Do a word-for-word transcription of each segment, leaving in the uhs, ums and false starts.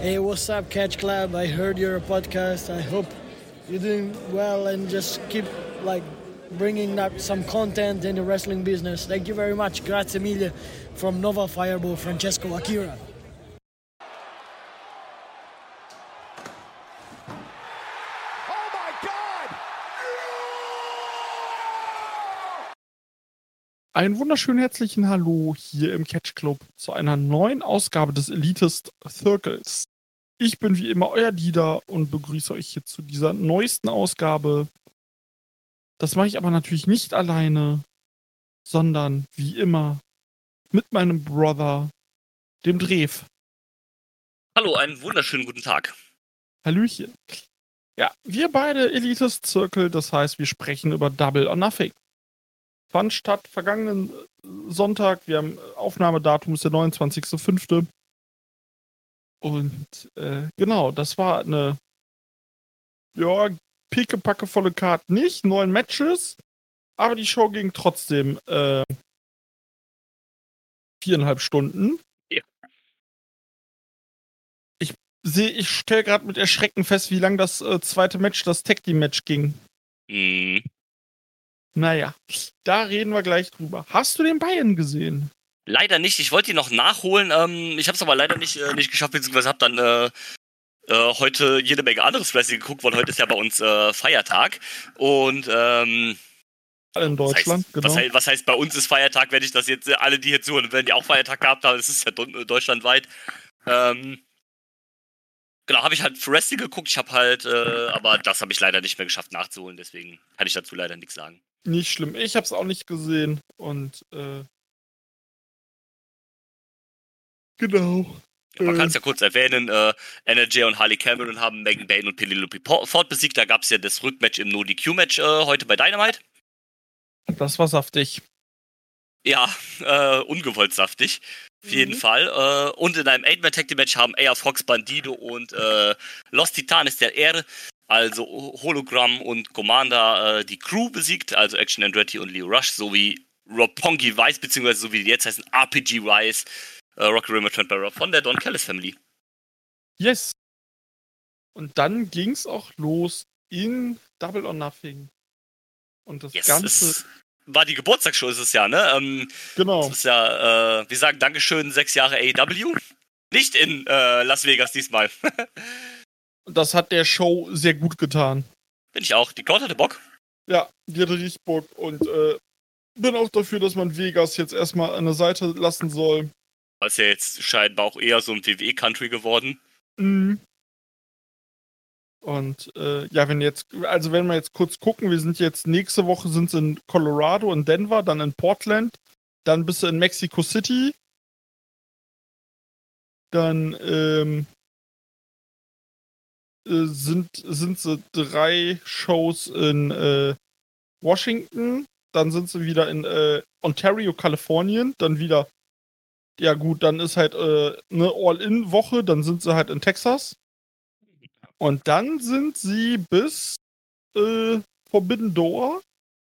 Hey, what's up, Catch Club? I heard your podcast. I hope you're doing well and just keep like bringing up some content in the wrestling business. Thank you very much. Grazie mille from Nova Fireball, Francesco Akira. Einen wunderschönen herzlichen Hallo hier im Catch Club zu einer neuen Ausgabe des Elitist Circles. Ich bin wie immer euer Dieter und begrüße euch hier zu dieser neuesten Ausgabe. Das mache ich aber natürlich nicht alleine, sondern wie immer mit meinem Brother, dem Drew. Hallo, einen wunderschönen guten Tag. Hallöchen. Ja, wir beide Elitist Circle, das heißt, wir sprechen über Double or Nothing. Fand statt vergangenen Sonntag. Wir haben Aufnahmedatum, ist der neunundzwanzigster fünfte Und äh, genau, das war eine ja, pickepackevolle Card nicht, neun Matches, aber die Show ging trotzdem äh, viereinhalb Stunden. Ja. Ich sehe, ich stelle gerade mit Erschrecken fest, wie lang das äh, zweite Match, das Tag Team Match ging. Mhm. Naja, da reden wir gleich drüber. Hast du den Bayern gesehen? Leider nicht. Ich wollte ihn noch nachholen. Ähm, ich habe es aber leider nicht, äh, nicht geschafft, beziehungsweise habe dann äh, äh, heute jede Menge anderes Wrestling geguckt, weil heute ist ja bei uns äh, Feiertag. Und ähm, in Deutschland, was heißt, genau. Was heißt, was heißt bei uns ist Feiertag, wenn ich das jetzt, äh, alle, die hier zuhören, wenn die auch Feiertag gehabt haben, das ist ja deutschlandweit. Ähm, genau, habe ich halt für Wrestling geguckt. Ich habe halt, äh, aber das habe ich leider nicht mehr geschafft nachzuholen. Deswegen kann ich dazu leider nichts sagen. Nicht schlimm. Ich habe es auch nicht gesehen. Und, äh. Genau. Ja, man äh. kann es ja kurz erwähnen, äh, N R J und Harley Cameron haben Megan Bayne und Penelope Ford besiegt. Da gab es ja das Rückmatch im No-D Q-Match äh, heute bei Dynamite. Das war saftig. Ja, äh, ungewollt saftig. Auf jeden mhm. Fall. Äh, und in einem Eight-Man-Tag-Team-Match haben A R Fox, Bandido und äh, Los Titanes der R, also Hologramm und Commander, äh, die Crew besiegt, also Action Andretti und Leo Rush, sowie Roppongi Vice, beziehungsweise so wie die jetzt heißen, R P G Vice, äh, Rocky Ramadan Barrow von der Don Callis Family. Yes. Und dann ging's auch los in Double or Nothing. Und das yes, Ganze... Es war die Geburtstagsshow, ist es ja, ne? Ähm, genau. Das ist ja, äh, wir sagen Dankeschön, sechs Jahre A E W. Nicht in äh, Las Vegas diesmal. Das hat der Show sehr gut getan. Bin ich auch. Die Crowd hatte Bock. Ja, die hatte richtig Bock. Und äh, bin auch dafür, dass man Vegas jetzt erstmal an der Seite lassen soll. Das ist ja jetzt scheinbar auch eher so ein W W E-Country geworden. Mhm. Und äh, ja, wenn jetzt, also wenn wir jetzt kurz gucken, wir sind jetzt, nächste Woche sind sie in Colorado, in Denver, dann in Portland, dann bist du in Mexico City, dann ähm, äh, sind, sind sie drei Shows in äh, Washington, dann sind sie wieder in äh, Ontario, Kalifornien, dann wieder, ja gut, dann ist halt äh, eine All-In-Woche, dann sind sie halt in Texas. Und dann sind sie bis äh, Forbidden Door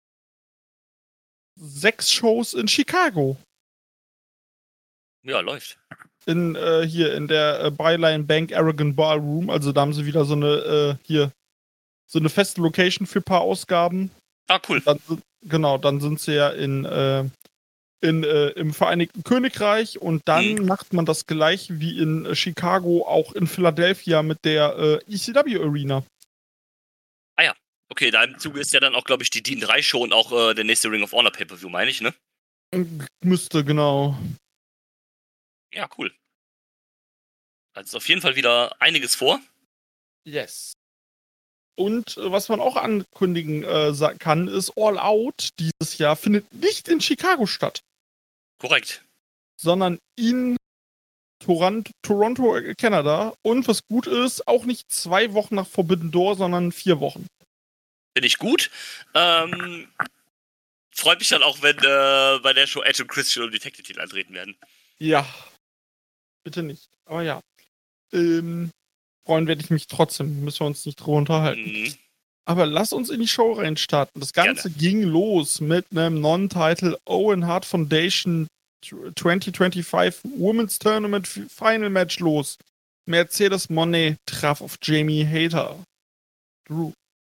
sechs Shows in Chicago. Ja, läuft. In, äh, hier in der äh, Byline Bank Aragon Ballroom. Also da haben sie wieder so eine, äh, hier, so eine feste Location für ein paar Ausgaben. Ah, cool. Dann, genau, dann sind sie ja in, äh, in, äh, im Vereinigten Königreich und dann mhm. macht man das gleiche wie in äh, Chicago, auch in Philadelphia mit der äh, E C W Arena. Ah ja, okay, da im Zuge ist ja dann auch, glaube ich, die D I N drei Show und auch äh, der nächste Ring of Honor Pay-Per-View, meine ich, ne? Müsste, genau. Ja, cool. Also ist auf jeden Fall wieder einiges vor. Yes. Und äh, was man auch ankündigen äh, kann, ist All Out dieses Jahr findet nicht in Chicago statt. Korrekt. Sondern in Toronto, Toronto, Kanada. Und was gut ist, auch nicht zwei Wochen nach Forbidden Door, sondern vier Wochen. Finde ich gut. Ähm, freut mich dann auch, wenn äh, bei der Show Edge und Christian um die Tag-Titel antreten werden. Ja. Bitte nicht. Aber ja. Ähm, freuen werde ich mich trotzdem. Müssen wir uns nicht drüber unterhalten. Mhm. Aber lass uns in die Show reinstarten. Das Ganze Gerne. ging los mit einem Non-Title Owen Hart Foundation zwanzig fünfundzwanzig Women's Tournament Final Match los. Mercedes Moné traf auf Jamie Hayter. Drew.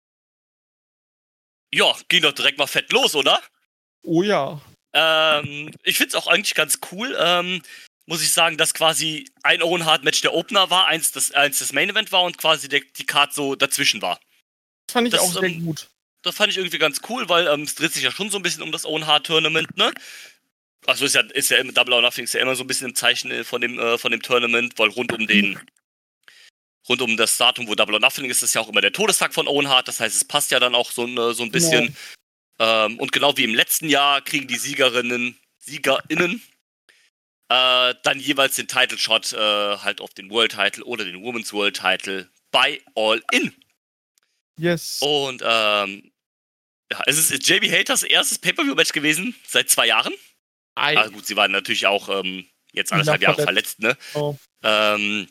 Ja, ging doch direkt mal fett los, oder? Oh ja. Ähm, ich find's auch eigentlich ganz cool. Ähm, muss ich sagen, dass quasi ein Owen Hart Match der Opener war, eins das, eins das Main Event war und quasi der, die Card so dazwischen war. Das fand ich das, auch sehr ähm, gut. Das fand ich irgendwie ganz cool, weil ähm, es dreht sich ja schon so ein bisschen um das Owen Hart Tournament, ne? Also ist ja, ist ja immer, Double or Nothing ist ja immer so ein bisschen im Zeichen von dem, äh, von dem Tournament, weil rund um den, rund um das Datum, wo Double or Nothing ist, ist ja auch immer der Todestag von Owen Hart. Das heißt, es passt ja dann auch so, ein, so ein bisschen. Genau. Ähm, und genau wie im letzten Jahr kriegen die Siegerinnen, SiegerInnen äh, dann jeweils den Title Shot äh, halt auf den World Title oder den Women's World Title bei All In. Yes. Und ähm, ja, es ist J B Hayters erstes Pay-Per-View-Match gewesen seit zwei Jahren. Also gut, sie waren natürlich auch ähm, jetzt anderthalb Jahre verletzt, ne? Oh. Ähm,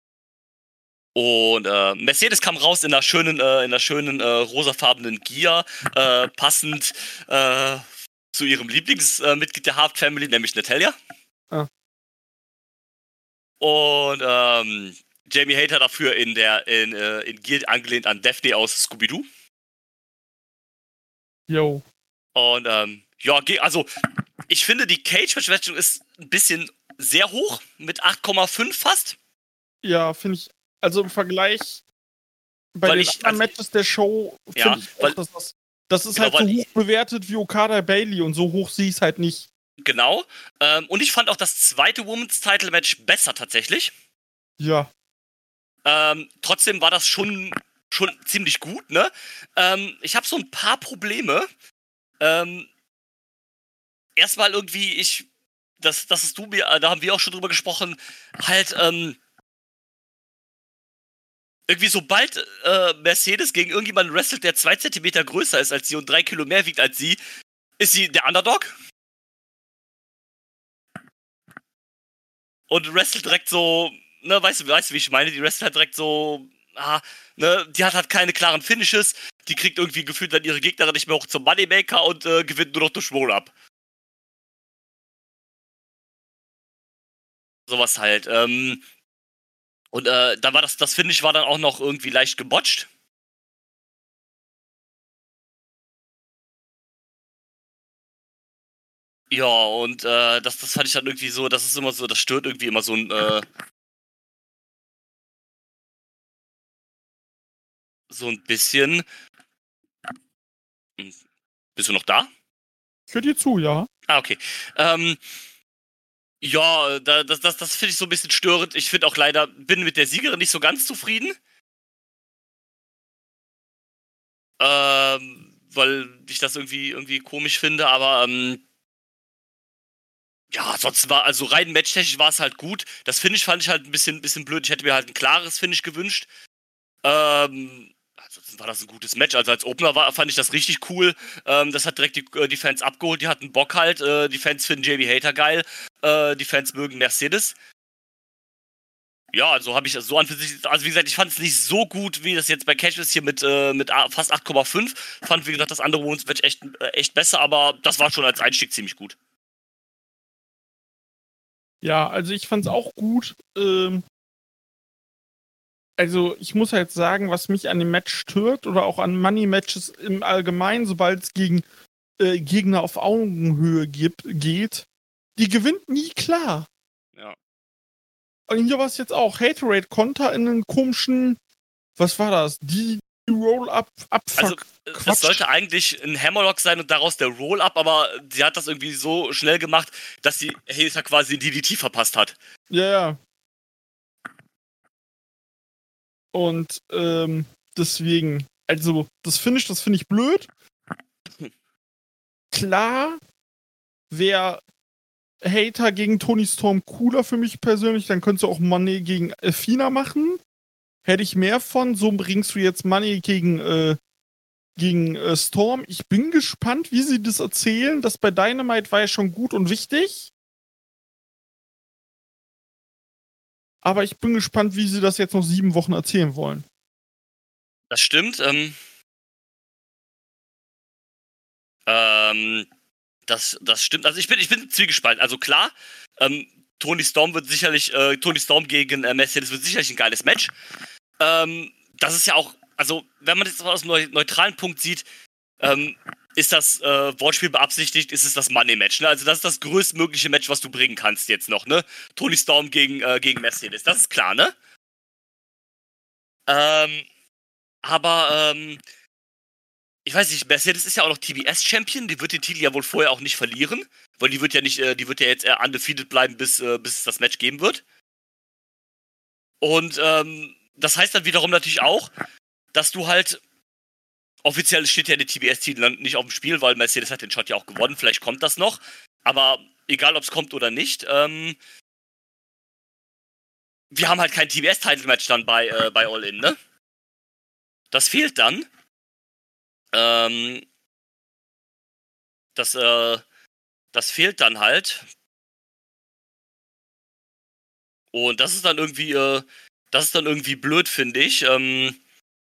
und äh, Mercedes kam raus in einer schönen, äh, in einer schönen äh, rosafarbenen Gear, äh, passend äh, zu ihrem Lieblingsmitglied der Hart Family, nämlich Natalya. Ah. Und ähm, Jamie Hayter dafür in der in, äh, in Gear angelehnt an Daphne aus Scooby-Doo. Jo. Und ähm, ja, also ich finde, die Cage-Match-Wertung ist ein bisschen sehr hoch, mit acht Komma fünf fast. Ja, finde ich, also im Vergleich bei weil den ich, anderen also, Matches der Show, finde ja, ich auch, weil, dass das, das ist genau, halt so hoch bewertet wie Okada Bailey und so hoch sehe ich es halt nicht. Genau. Ähm, und ich fand auch das zweite Women's Title Match besser tatsächlich. Ja. Ähm, trotzdem war das schon, schon ziemlich gut, ne? Ähm, ich habe so ein paar Probleme. Ähm, erstmal irgendwie, ich, das, das ist du mir, da haben wir auch schon drüber gesprochen, halt, ähm, irgendwie sobald äh, Mercedes gegen irgendjemanden wrestelt, der zwei Zentimeter größer ist als sie und drei Kilo mehr wiegt als sie, ist sie der Underdog. Und wrestelt direkt so, ne, weißt du, weißt du, wie ich meine? Die wrestelt halt direkt so, ah, ne, die hat halt keine klaren Finishes, die kriegt irgendwie gefühlt dann ihre Gegnerin nicht mehr hoch zum Moneymaker und äh, gewinnt nur noch durch Roll-Up. Sowas halt. Ähm, und äh, dann war das, das Finish war dann auch noch irgendwie leicht gebotcht. Ja, und äh, das, das fand ich dann irgendwie so, das ist immer so, das stört irgendwie immer so ein, äh, so ein bisschen. Hm. Bist du noch da? Ich höre dir zu, ja. Ah, okay. Ähm, ja, da, das, das, das finde ich so ein bisschen störend. Ich finde auch leider, bin mit der Siegerin nicht so ganz zufrieden. Ähm, weil ich das irgendwie, irgendwie komisch finde, aber ähm, ja, sonst war, also rein matchtechnisch war es halt gut. Das Finish fand ich halt ein bisschen, bisschen blöd. Ich hätte mir halt ein klares Finish gewünscht. Ähm, ansonsten war das ein gutes Match. Also als Opener war, fand ich das richtig cool. Ähm, das hat direkt die, äh, die Fans abgeholt. Die hatten Bock halt. Äh, die Fans finden J B Hayter geil. Äh, die Fans mögen Mercedes. Ja, also habe ich so an für sich, also wie gesagt, ich fand es nicht so gut, wie das jetzt bei Cash ist hier mit, äh, mit fast acht Komma fünf. Fand, wie gesagt, das andere Women's Match echt, äh, echt besser, aber das war schon als Einstieg ziemlich gut. Ja, also ich fand es auch gut. Ähm, also ich muss halt sagen, was mich an dem Match stört oder auch an Money-Matches im Allgemeinen, sobald es gegen äh, Gegner auf Augenhöhe gibt, geht, die gewinnt nie klar. Ja. Und hier war es jetzt auch. Haterade Konter in einen komischen, was war das? Die Roll-Up, Abfuck. Also, es sollte eigentlich ein Hammerlock sein und daraus der Roll-Up, aber sie hat das irgendwie so schnell gemacht, dass sie Hater quasi D D T verpasst hat. Ja, ja. Und ähm, deswegen, also das Finish, das finde ich blöd. Klar wäre Hater gegen Toni Storm cooler für mich persönlich, dann könntest du auch Money gegen Athena machen. Hätte ich mehr von. So bringst du jetzt Money gegen, äh, gegen äh, Storm. Ich bin gespannt, wie sie das erzählen. Das bei Dynamite war ja schon gut und wichtig. Aber ich bin gespannt, wie sie das jetzt noch sieben Wochen erzählen wollen. Das stimmt. Ähm, ähm, das, das stimmt. Also ich bin, ich bin zwiegespalten. Also klar, ähm, Toni Storm wird sicherlich, äh, Toni Storm gegen äh, Mercedes wird sicherlich ein geiles Match. Ähm, das ist ja auch, also wenn man das aus einem neutralen Punkt sieht, ähm, ist das äh, Wortspiel beabsichtigt, ist es das Money-Match. Ne? Also das ist das größtmögliche Match, was du bringen kannst jetzt noch, ne? Toni Storm gegen, äh, gegen Mercedes, das ist klar, ne? Ähm, aber, ähm, ich weiß nicht, Mercedes ist ja auch noch T B S-Champion, die wird den Titel ja wohl vorher auch nicht verlieren, weil die wird ja nicht, äh, die wird ja jetzt eher undefeated bleiben, bis, äh, bis es das Match geben wird. Und, ähm, das heißt dann wiederum natürlich auch, dass du halt, offiziell steht ja der T B S-Titel nicht auf dem Spiel, weil Mercedes hat den Shot ja auch gewonnen, vielleicht kommt das noch, aber egal, ob es kommt oder nicht, ähm, wir haben halt kein T B S-Title-Match dann bei, äh, bei All In, ne? Das fehlt dann. Ähm, das, äh, das fehlt dann halt. Und das ist dann irgendwie, äh, das ist dann irgendwie blöd, finde ich. Ähm,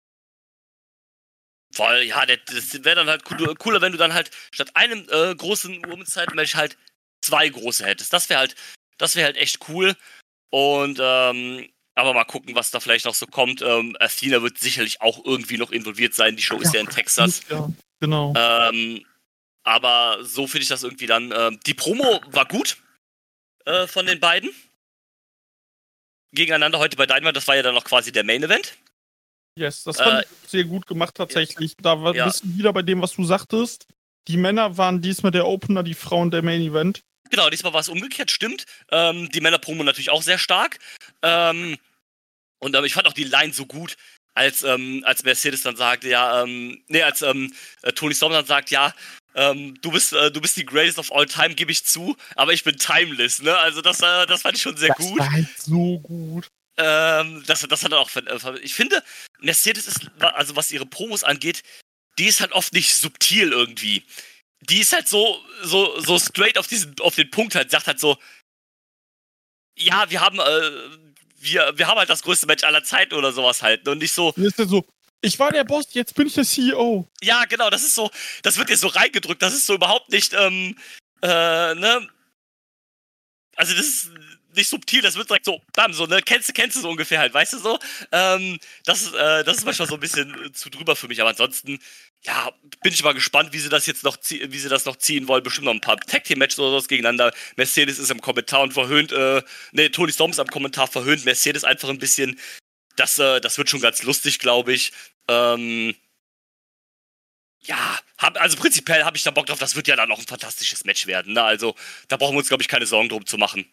weil, ja, das wäre dann halt cooler, wenn du dann halt statt einem äh, großen Women's Title Match halt zwei große hättest. Das wäre halt, das wäre halt echt cool. Und, ähm, aber mal gucken, was da vielleicht noch so kommt. Ähm, Athena wird sicherlich auch irgendwie noch involviert sein. Die Show ist ja, ja in Texas. Ja, genau. Ähm, aber so finde ich das irgendwie dann. Ähm, die Promo war gut äh, von den beiden. Gegeneinander heute bei Dynamite, das war ja dann noch quasi der Main Event. Yes, das fand äh, ich sehr gut gemacht tatsächlich. Da war ja. ein bisschen wieder bei dem, was du sagtest. Die Männer waren diesmal der Opener, die Frauen der Main Event. Genau, diesmal war es umgekehrt, stimmt. Ähm, die Männer-Promo natürlich auch sehr stark. Ähm, und ähm, ich fand auch die Line so gut, als, ähm, als Mercedes dann sagte, ja, ähm, nee, als ähm, äh, Toni Storm dann sagt, ja, ähm, du bist, äh, du bist die greatest of all time, gebe ich zu, aber ich bin timeless, ne? Also das, äh, das fand ich schon sehr das gut. Das war halt so gut. Ähm, das, das hat er auch, äh, ich finde, Mercedes ist, also was ihre Promos angeht, die ist halt oft nicht subtil irgendwie. Die ist halt so, so, so straight auf diesen, auf den Punkt halt, sagt halt so, ja, wir haben, äh, wir, wir haben halt das größte Match aller Zeiten oder sowas halt. Und nicht so. Das ist ja so, ich war der Boss, jetzt bin ich der C E O. Ja, genau, das ist so, das wird dir so reingedrückt, das ist so überhaupt nicht, ähm, äh, ne? Also das ist nicht subtil, das wird direkt so, bam, so, ne, kennst du, kennst du so ungefähr halt, weißt du so? Ähm, das ist, äh, das ist manchmal so ein bisschen zu drüber für mich, aber ansonsten, ja, bin ich mal gespannt, wie sie das jetzt noch, wie sie das noch ziehen wollen. Bestimmt noch ein paar Tag-Team-Matches oder sowas gegeneinander. Mercedes ist im Kommentar und verhöhnt, äh, ne, Toni Storm ist am Kommentar verhöhnt, Mercedes einfach ein bisschen. Das, äh, das wird schon ganz lustig, glaube ich. Ähm, ja, hab, also prinzipiell habe ich da Bock drauf, das wird ja dann auch ein fantastisches Match werden, ne? Also, da brauchen wir uns, glaube ich, keine Sorgen drum zu machen.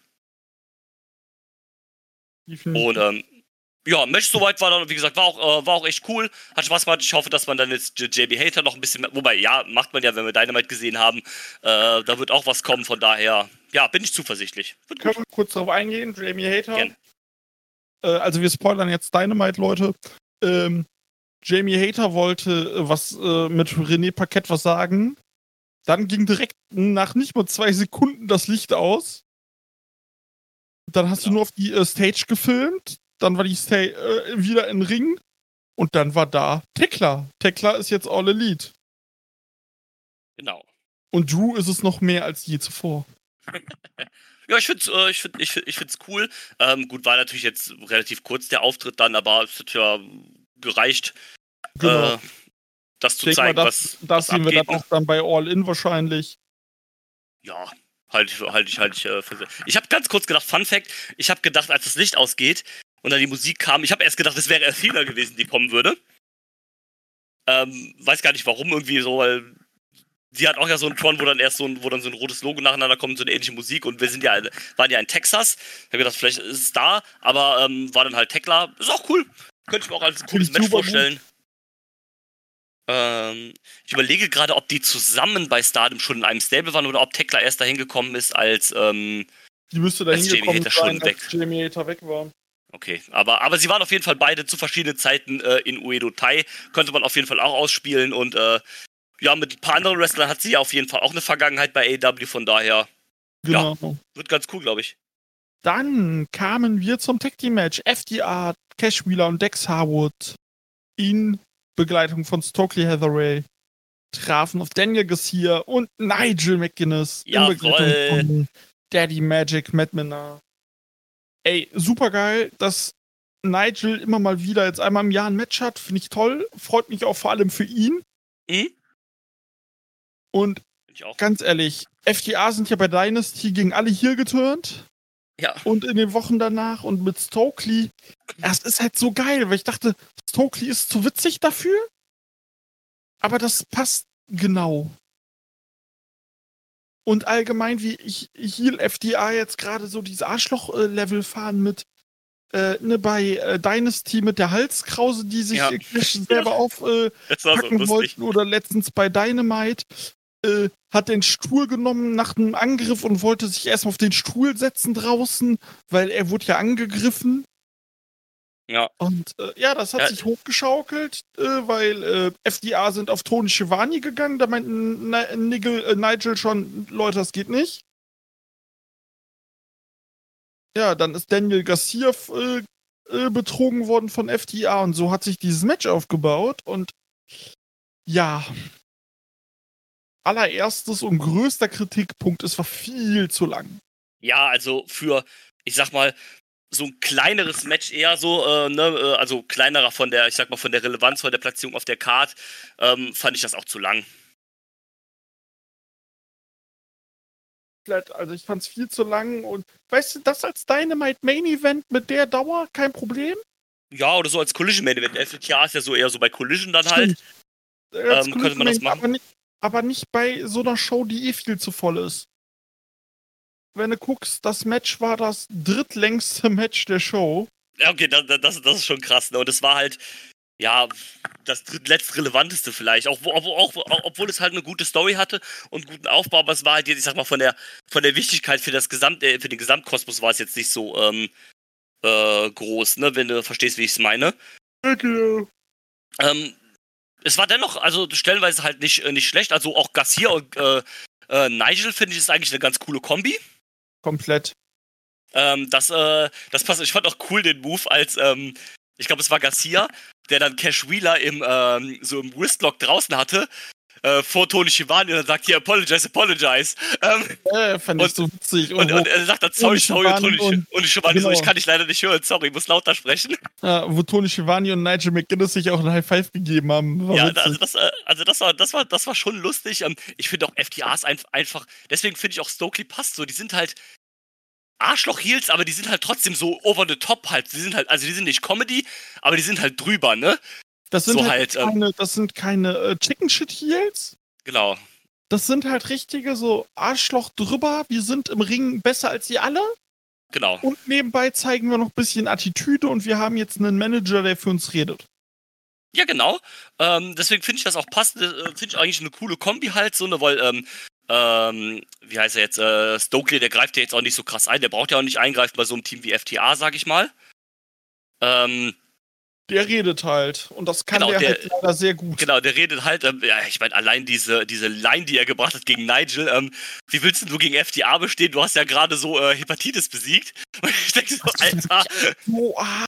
Und, ähm, ja, Match soweit war dann, wie gesagt, war auch, äh, war auch echt cool. Hat Spaß gemacht. Ich hoffe, dass man dann jetzt J B Hater noch ein bisschen, wobei, ja, macht man ja, wenn wir Dynamite gesehen haben. Äh, da wird auch was kommen, von daher, ja, bin ich zuversichtlich. Wird Können wir kurz darauf eingehen, Jamie Hater? Gerne. Äh, also wir spoilern jetzt Dynamite, Leute. Ähm, Jamie Hater wollte äh, was äh, mit René Paquette was sagen. Dann ging direkt nach nicht mal zwei Sekunden das Licht aus. Dann hast genau. du nur auf die äh, Stage gefilmt. Dann war die Stage äh, wieder im Ring. Und dann war da Tekla. Tekla ist jetzt All Elite. Genau. Und Drew ist es noch mehr als je zuvor. Ja, ich find's, äh, ich find, ich, ich find's cool. Ähm, gut, war natürlich jetzt relativ kurz der Auftritt dann, aber es hat ja gereicht, genau. äh, das zu Denk zeigen, mal, was das, das sehen abgeht, wir dann ne? auch dann bei All In wahrscheinlich. Ja, halte ich, halt ich, halt ich äh, für sehr. Ich habe ganz kurz gedacht, Fun Fact, ich habe gedacht, als das Licht ausgeht und dann die Musik kam, ich habe erst gedacht, es wäre Athena gewesen, die kommen würde. Ähm, weiß gar nicht warum, irgendwie so, weil sie hat auch ja so einen Tron, wo dann erst so ein, wo dann so ein rotes Logo nacheinander kommt, so eine ähnliche Musik und wir sind ja, waren ja in Texas. Ich habe gedacht, vielleicht ist es da, aber ähm, war dann halt Tekla. Ist auch cool. Könnte ich mir auch als ein cooles Match vorstellen. Ähm, ich überlege gerade, ob die zusammen bei Stardom schon in einem Stable waren oder ob Tekla erst dahin gekommen ist, als ähm, die müsste dahin gekommen sein, schon weg. als Jamie Hater weg war. Okay, aber, aber sie waren auf jeden Fall beide zu verschiedenen Zeiten äh, in Uedo Tai. Könnte man auf jeden Fall auch ausspielen und äh, ja, mit ein paar anderen Wrestlern hat sie ja auf jeden Fall auch eine Vergangenheit bei A E W, von daher genau. Ja, wird ganz cool, glaube ich. Dann kamen wir zum Tag Team Match. F D R, Cash Wheeler und Dex Harwood in Begleitung von Stokely Hathaway trafen auf Daniel Garcia und Nigel McGuinness in Jawohl. Begleitung von Daddy Magic Matt Menard. ey, super geil, dass Nigel immer mal wieder jetzt einmal im Jahr ein Match hat. Finde ich toll. Freut mich auch vor allem für ihn. Mhm. Und Ich auch. ganz ehrlich, F T R sind ja bei Dynasty gegen alle hier geturnt. Ja. Und in den Wochen danach und mit Stokely. Es ist halt so geil, weil ich dachte, Stokely ist zu witzig dafür. Aber das passt genau. Und allgemein, wie ich Heel F D R jetzt gerade so diese Arschloch-Level fahren mit äh, ne, bei äh, Dynasty mit der Halskrause, die sich Ja. äh, selber aufpacken Das war so äh, lustig. wollten. Oder letztens bei Dynamite. Äh, hat den Stuhl genommen nach einem Angriff und wollte sich erstmal auf den Stuhl setzen draußen, weil er wurde ja angegriffen. Ja. Und äh, ja, das hat Ja. sich hochgeschaukelt, äh, weil äh, F D R sind auf Tony Schiavone gegangen. Da meinten Ni- Nigel, äh, Nigel schon, Leute, das geht nicht. Ja, dann ist Daniel Garcia äh, äh, betrogen worden von F D R und so hat sich dieses Match aufgebaut und ja, allererstes und größter Kritikpunkt, es war viel zu lang. Ja, also für, ich sag mal, so ein kleineres Match eher so, äh, ne, äh, also kleinerer von der, ich sag mal, von der Relevanz, von der Platzierung auf der Card, ähm, fand ich das auch zu lang. Also ich fand's viel zu lang und weißt du, das als Dynamite Main Event mit der Dauer, kein Problem. Ja, oder so als Collision Main Event. F T R ist ja so eher so bei Collision dann halt. Stimmt. Als Ähm, könnte man das Collision-Main, machen. Aber nicht, aber nicht bei so einer Show, die eh viel zu voll ist. Wenn du guckst, das Match war das drittlängste Match der Show. Ja, okay, das, das, das ist schon krass, ne? Und das war halt, ja, das letztrelevanteste vielleicht. Auch, auch, auch, obwohl es halt eine gute Story hatte und einen guten Aufbau, aber es war halt jetzt, ich sag mal, von der von der Wichtigkeit für das Gesamt, äh, für den Gesamtkosmos war es jetzt nicht so ähm, äh, groß, ne? Wenn du verstehst, wie ich es meine. Okay. Ähm, es war dennoch, also stellenweise halt nicht, äh, nicht schlecht. Also auch Garcia und äh, äh, Nigel finde ich ist eigentlich eine ganz coole Kombi. Komplett. Ähm, das, äh, das passt. Ich fand auch cool den Move, als, ähm, ich glaube, es war Garcia, der dann Cash Wheeler im, ähm, so im Wristlock draußen hatte, äh, vor Tony Schiavone und dann sagt, hier, apologize, apologize. Ähm, Äh, fand ich Und- so witzig. und, und er sagt dann, sorry, Tony sorry, und Tony, Schiavone und Schiavone so, genau. ich kann dich leider nicht hören, sorry, ich muss lauter sprechen. Ja, wo Tony Schiavone und Nigel McGuinness sich auch ein High Five gegeben haben. War Ja, witzig. also das, äh, also das war, das war, das war schon lustig. Ähm, ich finde auch F T Rs ein, einfach, deswegen finde ich auch Stokely passt so. Die sind halt Arschloch-Heels, aber die sind halt trotzdem so over the top halt. Die sind halt, also die sind nicht Comedy, aber die sind halt drüber, ne? Das sind so halt, halt, ähm, keine, das sind keine äh, Chicken Shit Heels. Genau. Das sind halt richtige so Arschloch drüber. Wir sind im Ring besser als ihr alle. Genau. Und nebenbei zeigen wir noch ein bisschen Attitüde und wir haben jetzt einen Manager, der für uns redet. Ja, genau. Ähm, deswegen finde ich das auch passend, äh, finde ich eigentlich eine coole Kombi halt, so, ne, weil, ähm, ähm, wie heißt er jetzt, äh, Stokely, der greift ja jetzt auch nicht so krass ein, der braucht ja auch nicht eingreifen bei so einem Team wie F T R, sag ich mal. Ähm, Der redet halt. Und das kann Genau, der, der- halt leider sehr gut. genau, der redet halt, ähm, ja, ich meine, allein diese, diese Line, die er gebracht hat gegen Nigel, ähm, wie willst denn du gegen F T R bestehen? Du hast ja gerade so äh, Hepatitis besiegt. Und ich denke so, Alter, So, ah,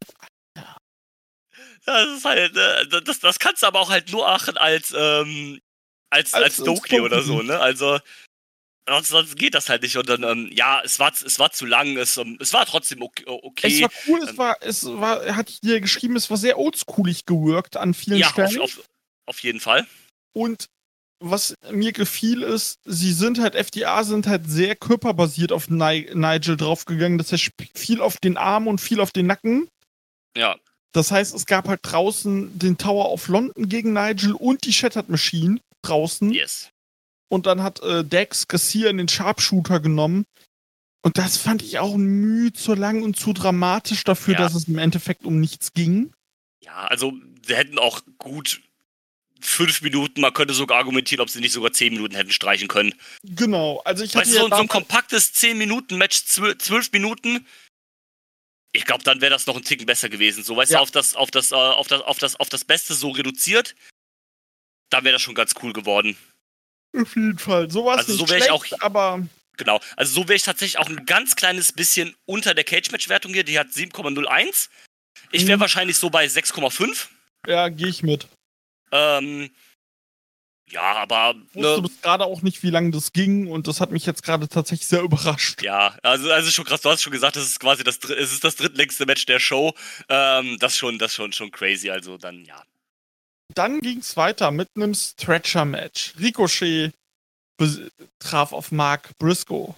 das ist halt, äh, das, das kannst du aber auch halt nur machen als, ähm, als, Als, als äh, Stokely oder Stokely. so, ne? Also, sonst, sonst geht das halt nicht. Und dann, ähm, ja, es war, es war zu lang, es, ähm, es war trotzdem okay. okay. es war cool, es ähm, war, es war, er hat hier geschrieben, es war sehr oldschoolig geworkt an vielen Ja, auf, Stellen. auf, auf jeden Fall. Und was mir gefiel ist, sie sind halt, F D R sind halt sehr körperbasiert auf Ni Nigel draufgegangen. Das heißt, viel auf den Arm und viel auf den Nacken. Ja, Das heißt, es gab halt draußen den Tower of London gegen Nigel und die Shattered Machine draußen. yes. Und dann hat äh, Dex Garcia in den Sharpshooter genommen. Und das fand ich auch müh zu lang und zu dramatisch dafür, Ja. dass es im Endeffekt um nichts ging. Ja, also, sie hätten auch gut fünf Minuten, man könnte sogar argumentieren, ob sie nicht sogar zehn Minuten hätten streichen können. Genau, also ich hatte Weißt du, ja so, so ein damals- kompaktes zehn Minuten Match, zwölf Minuten, ich glaube, dann wäre das noch ein Ticken besser gewesen. So, weißt Ja. du, auf das, auf das, äh, auf das, auf das, auf das Beste so reduziert, dann wäre das schon ganz cool geworden. Auf jeden Fall. So war es Also nicht so wär ich schlecht, auch- aber Genau. Also so wäre ich tatsächlich auch ein ganz kleines bisschen unter der Cage-Match-Wertung hier. Die hat sieben Komma null eins. Ich wäre Mhm. wahrscheinlich so bei sechs Komma fünf. ja, gehe ich mit. Ähm, Ja, aber Ich wusste ne, bis gerade auch nicht, wie lange das ging und das hat mich jetzt gerade tatsächlich sehr überrascht. ja, also, also schon krass, du hast schon gesagt, das ist quasi das, dr- es ist das drittlängste Match der Show. Ähm, das schon, das schon, schon crazy, also dann, ja. Dann ging es weiter mit einem Stretcher-Match. Ricochet bes- traf auf Mark Briscoe.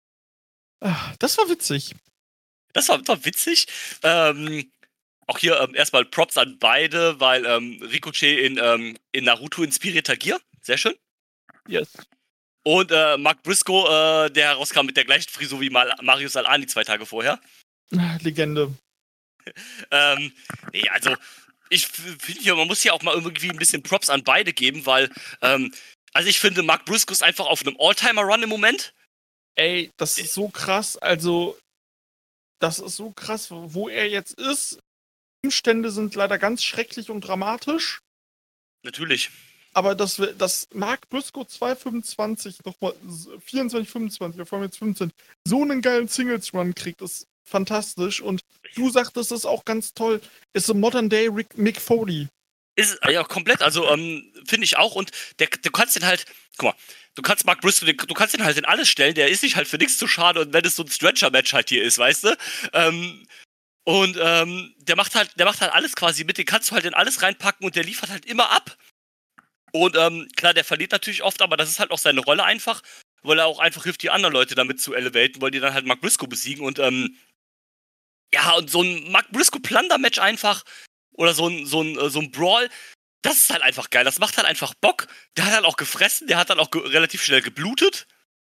Ah, das war witzig. Das war, war witzig. Ähm, auch hier ähm, erstmal Props an beide, weil ähm, Ricochet in, ähm, in Naruto inspirierter Gear, sehr schön. Yes. Und äh, Mark Briscoe, äh, der herauskam mit der gleichen Frisur wie Mal Marius Al-Ani zwei Tage vorher. Ah, Legende. Ähm, nee, also ich finde hier, man muss hier auch mal irgendwie ein bisschen Props an beide geben, weil, ähm, also ich finde, Mark Briscoe ist einfach auf einem Alltimer-Run im Moment. Ey, das ist so krass. Also, das ist so krass, wo er jetzt ist. Umstände sind leider ganz schrecklich und dramatisch. Natürlich. Aber dass, wir, dass Mark Briscoe zwei fünfundzwanzig nochmal vierundzwanzig, fünfundzwanzig, wir fahren jetzt fünfzehn, so einen geilen Singles-Run kriegt, ist fantastisch. Und du sagtest es auch ganz toll, ist ein Modern-Day Rick, Mick Foley. Ist ja komplett, also ähm, finde ich auch. Und der, du kannst den halt, guck mal, du kannst Mark Briscoe, den, du kannst den halt in alles stellen, der ist sich halt für nichts zu schade und wenn es so ein Stretcher-Match halt hier ist, weißt du? Ähm, und ähm, der macht halt, der macht halt alles quasi mit, den kannst du halt in alles reinpacken und der liefert halt immer ab. Und ähm, klar, der verliert natürlich oft, aber das ist halt auch seine Rolle einfach, weil er auch einfach hilft, die anderen Leute damit zu elevaten, weil die dann halt Mark Briscoe besiegen und ähm, ja, und so ein Mark Briscoe-Plunder-Match einfach oder so ein, so, ein, so ein Brawl, das ist halt einfach geil. Das macht halt einfach Bock. Der hat halt auch gefressen, der hat dann auch ge relativ schnell geblutet.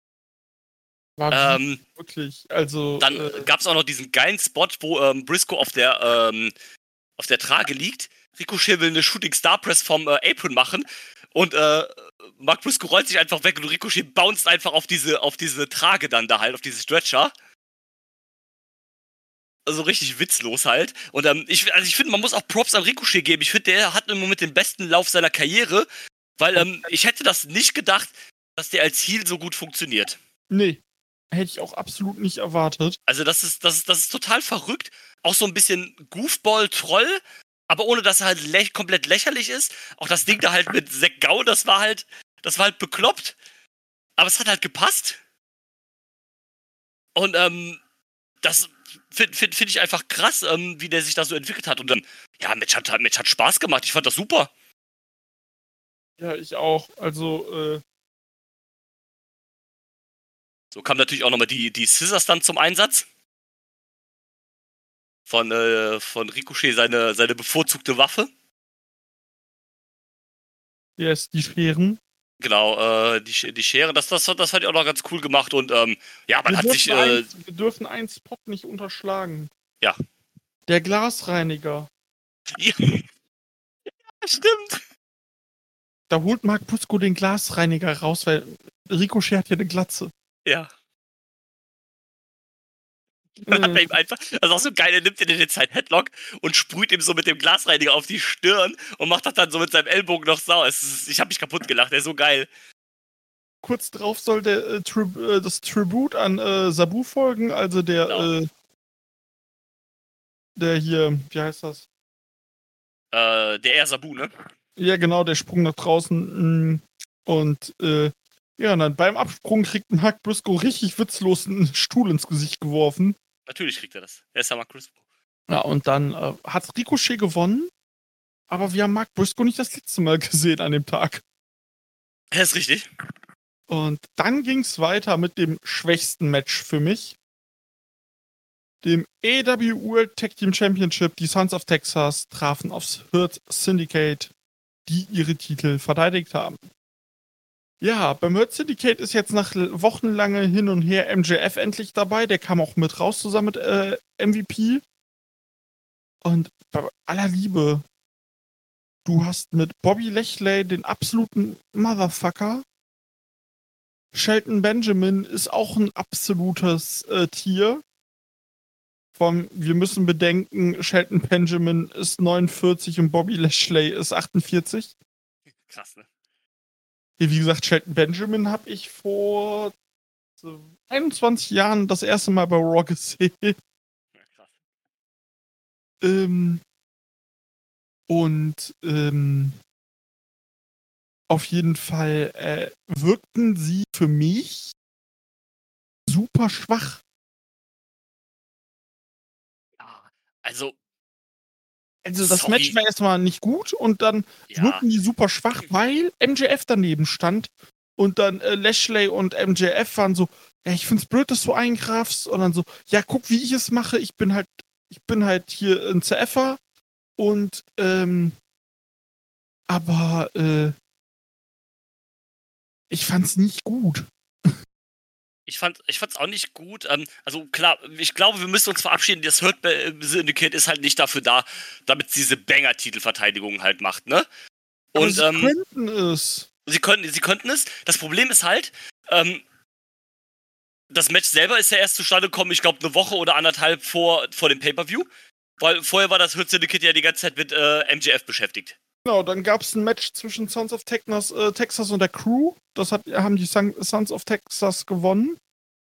War Ähm, wirklich, also. dann Äh, gab es auch noch diesen geilen Spot, wo ähm, Briscoe auf der, ähm, auf der Trage liegt. Ricochet will eine Shooting Star Press vom äh, Apron machen und äh, Mark Briscoe rollt sich einfach weg und Ricochet bounced einfach auf diese, auf diese Trage dann da halt, auf diese Stretcher. Also richtig witzlos halt. Und ähm, ich, also ich finde, man muss auch Props an Ricochet geben. Ich finde, der hat im Moment den besten Lauf seiner Karriere, weil ähm, ich hätte das nicht gedacht, dass der als Heel so gut funktioniert. nee, hätte ich auch absolut nicht erwartet. Also das ist, das ist, das ist total verrückt. Auch so ein bisschen Goofball-Troll, aber ohne dass er halt lä komplett lächerlich ist. Auch das Ding da halt mit Zack Gau, das war halt, das war halt bekloppt. Aber es hat halt gepasst. Und ähm, das finde find, find ich einfach krass, ähm, wie der sich da so entwickelt hat. Und dann, ja, Match hat, Match hat Spaß gemacht. Ich fand das super. Ja, ich auch. Also, äh, So kam natürlich auch nochmal die, die Scissors dann zum Einsatz. Von, äh, von Ricochet seine, seine bevorzugte Waffe. yes, die Scheren. Genau, äh, die, die Schere, das, das, das fand ich auch noch ganz cool gemacht. Und ähm, ja, man Wir hat dürfen, sich. Äh, eins, wir dürfen einen Spot nicht unterschlagen. Ja. Der Glasreiniger. Ja, stimmt. Da holt Mark Briscoe den Glasreiniger raus, weil Ricochet hat ja eine Glatze. Ja. Dann hat er ihm einfach, das ist auch so geil, er nimmt ihn in den Zeit Headlock und sprüht ihm so mit dem Glasreiniger auf die Stirn und macht das dann so mit seinem Ellbogen noch sauer. Es ist, ich hab mich kaputt gelacht, der ist so geil. Kurz drauf soll der, äh, Trib äh, das Tribut an äh, Sabu folgen, also der, Genau. äh, der hier, wie heißt das? Äh, der Air Sabu, ne? Ja, genau, der Sprung nach draußen. Mh, und äh, ja, und dann beim Absprung kriegt Mark Briscoe richtig witzlos einen Stuhl ins Gesicht geworfen. Natürlich kriegt er das. Er ist ja Mark Briscoe. Ja, und dann äh, hat Ricochet gewonnen, aber wir haben Mark Briscoe nicht das letzte Mal gesehen an dem Tag. Er ist richtig. Und dann ging es weiter mit dem schwächsten Match für mich. Dem A E W World Tag Team Championship. Die Sons of Texas trafen aufs Hurt Syndicate, die ihre Titel verteidigt haben. Ja, beim Hurt Syndicate ist jetzt nach wochenlange Hin und Her M J F endlich dabei. Der kam auch mit raus zusammen mit äh, M V P. Und bei aller Liebe, du hast mit Bobby Lashley den absoluten Motherfucker. Shelton Benjamin ist auch ein absolutes äh, Tier. Vom, wir müssen bedenken, Shelton Benjamin ist neunundvierzig und Bobby Lashley ist achtundvierzig. Krass, ne? Wie gesagt, Shelton Benjamin habe ich vor einundzwanzig Jahren das erste Mal bei Raw gesehen. Ja, krass. Ähm, und ähm, auf jeden Fall äh, wirkten sie für mich super schwach. Ja, also, Also das sorry. Match war erstmal nicht gut und dann Ja. wirkten die super schwach, weil M J F daneben stand und dann äh, Lashley und M J F waren so, ja, ich find's blöd, dass du eingreifst und dann so, ja, guck, wie ich es mache, ich bin halt, ich bin halt hier ein C F er und ähm, aber äh, ich fand's nicht gut. Ich fand ich fand's auch nicht gut. Ähm, also klar, ich glaube, wir müssen uns verabschieden. Das Hurt Syndicate ist halt nicht dafür da, damit sie diese Banger-Titelverteidigung halt macht, ne? Aber Und sie ähm, könnten es. sie könnten, sie könnten es. Das Problem ist halt, ähm, das Match selber ist ja erst zustande gekommen, ich glaube, eine Woche oder anderthalb vor, vor dem Pay-Per-View. Weil vorher war das Hurt Syndicate ja die ganze Zeit mit äh, M J F beschäftigt. Genau, dann gab es ein Match zwischen Sons of Texas, äh, Texas und der Crew. Das hat, haben die Son- Sons of Texas gewonnen.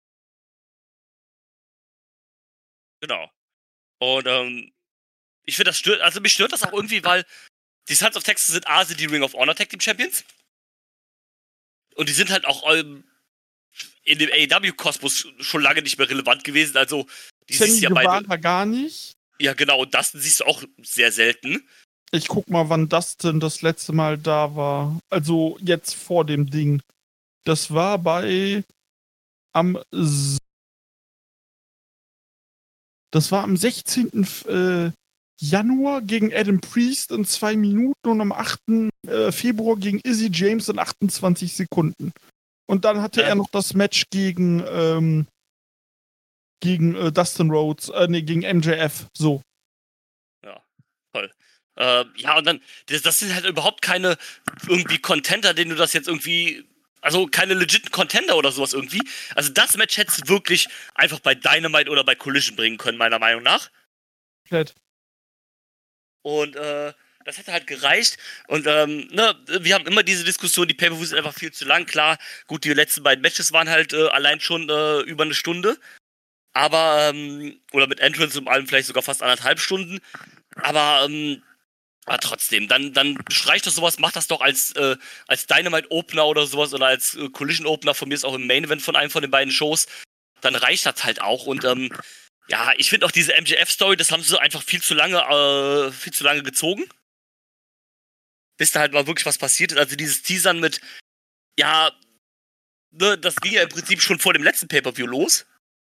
Genau. Und ähm, ich finde, das stört, also mich stört das auch irgendwie, weil die Sons of Texas sind A, sind die Ring of Honor Tag Team Champions. Und die sind halt auch ähm, in dem A E W-Kosmos schon lange nicht mehr relevant gewesen. Also, die Sammy siehst du ja beide. Guevara gar nicht. Ja, genau, und Dustin siehst du auch sehr selten. Ich guck mal, wann Dustin das letzte Mal da war. Also jetzt vor dem Ding. Das war bei am S- Das war am sechzehnten Äh, Januar gegen Adam Priest in zwei Minuten und am achten Äh, Februar gegen Izzy James in achtundzwanzig Sekunden. Und dann hatte Ja. er noch das Match gegen ähm, gegen äh, Dustin Rhodes, äh, nee, gegen M J F. So. Ja, toll. Äh, ja, und dann, das, das sind halt überhaupt keine irgendwie Contender, denen du das jetzt irgendwie, also keine legiten Contender oder sowas irgendwie. Also das Match hättest du wirklich einfach bei Dynamite oder bei Collision bringen können, meiner Meinung nach. Komplett. Und äh, das hätte halt gereicht. Und ähm, ne, wir haben immer diese Diskussion, die Pay-Per-Views sind einfach viel zu lang. Klar, gut, die letzten beiden Matches waren halt äh, allein schon äh, über eine Stunde. Aber, ähm, oder mit Entrance und allem vielleicht sogar fast anderthalb Stunden. Aber, ähm, aber trotzdem, dann, dann streich doch sowas, mach das doch als, äh, als Dynamite-Opener oder sowas oder als äh, Collision-Opener, von mir ist auch im Main-Event von einem von den beiden Shows. Dann reicht das halt auch. Und ähm, ja, ich finde auch diese M J F-Story, das haben sie einfach viel zu lange, äh, viel zu lange gezogen. Bis da halt mal wirklich was passiert ist. Also dieses Teasern mit, ja, ne, das ging ja im Prinzip schon vor dem letzten Pay-Per-View los.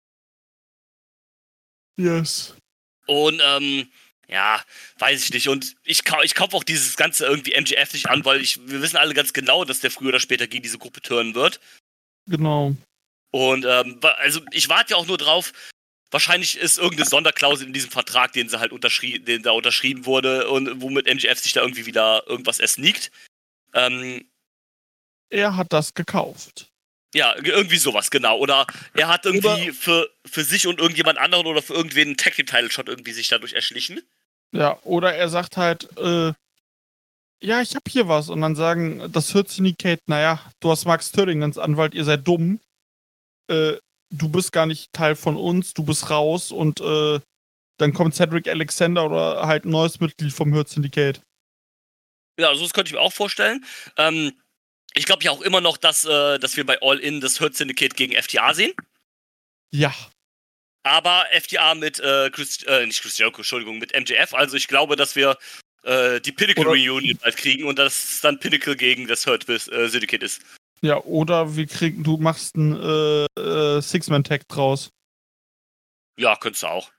Yes. Und, ähm, ja, weiß ich nicht. Und ich, kau- ich kaufe auch dieses ganze irgendwie M J F nicht an, weil ich, wir wissen alle ganz genau, dass der früher oder später gegen diese Gruppe turnen wird. Genau. Und, ähm, wa- also ich warte ja auch nur drauf, wahrscheinlich ist irgendeine Sonderklausel in diesem Vertrag, den sie halt unterschrieben, den da unterschrieben wurde und womit M J F sich da irgendwie wieder irgendwas ersneakt. Ähm, Er hat das gekauft. ja, irgendwie sowas, genau. Oder er hat irgendwie für, für sich und irgendjemand anderen oder für irgendwen einen Tag-Team-Title-Shot irgendwie sich dadurch erschlichen. Ja, oder er sagt halt, äh, ja, ich hab hier was. Und dann sagen, das Hurt Syndicate, naja, du hast Max Sterling als Anwalt, ihr seid dumm. Äh, du bist gar nicht Teil von uns, du bist raus und äh, dann kommt Cedric Alexander oder halt ein neues Mitglied vom Hurt Syndicate. Ja, also das könnte ich mir auch vorstellen. Ähm, ich glaube ja auch immer noch, dass, äh, dass wir bei All In das Hurt Syndicate gegen F T A sehen. Ja. Aber F T A mit, äh, Chris, äh, nicht Chris Jericho, Entschuldigung, mit M J F. Also ich glaube, dass wir äh, die Pinnacle Oder- Reunion bald kriegen und dass es dann Pinnacle gegen das Hurt äh, Syndicate ist. Ja, oder wir kriegen, du machst ein äh, äh, Six-Man-Tag draus. Ja, könntest du auch.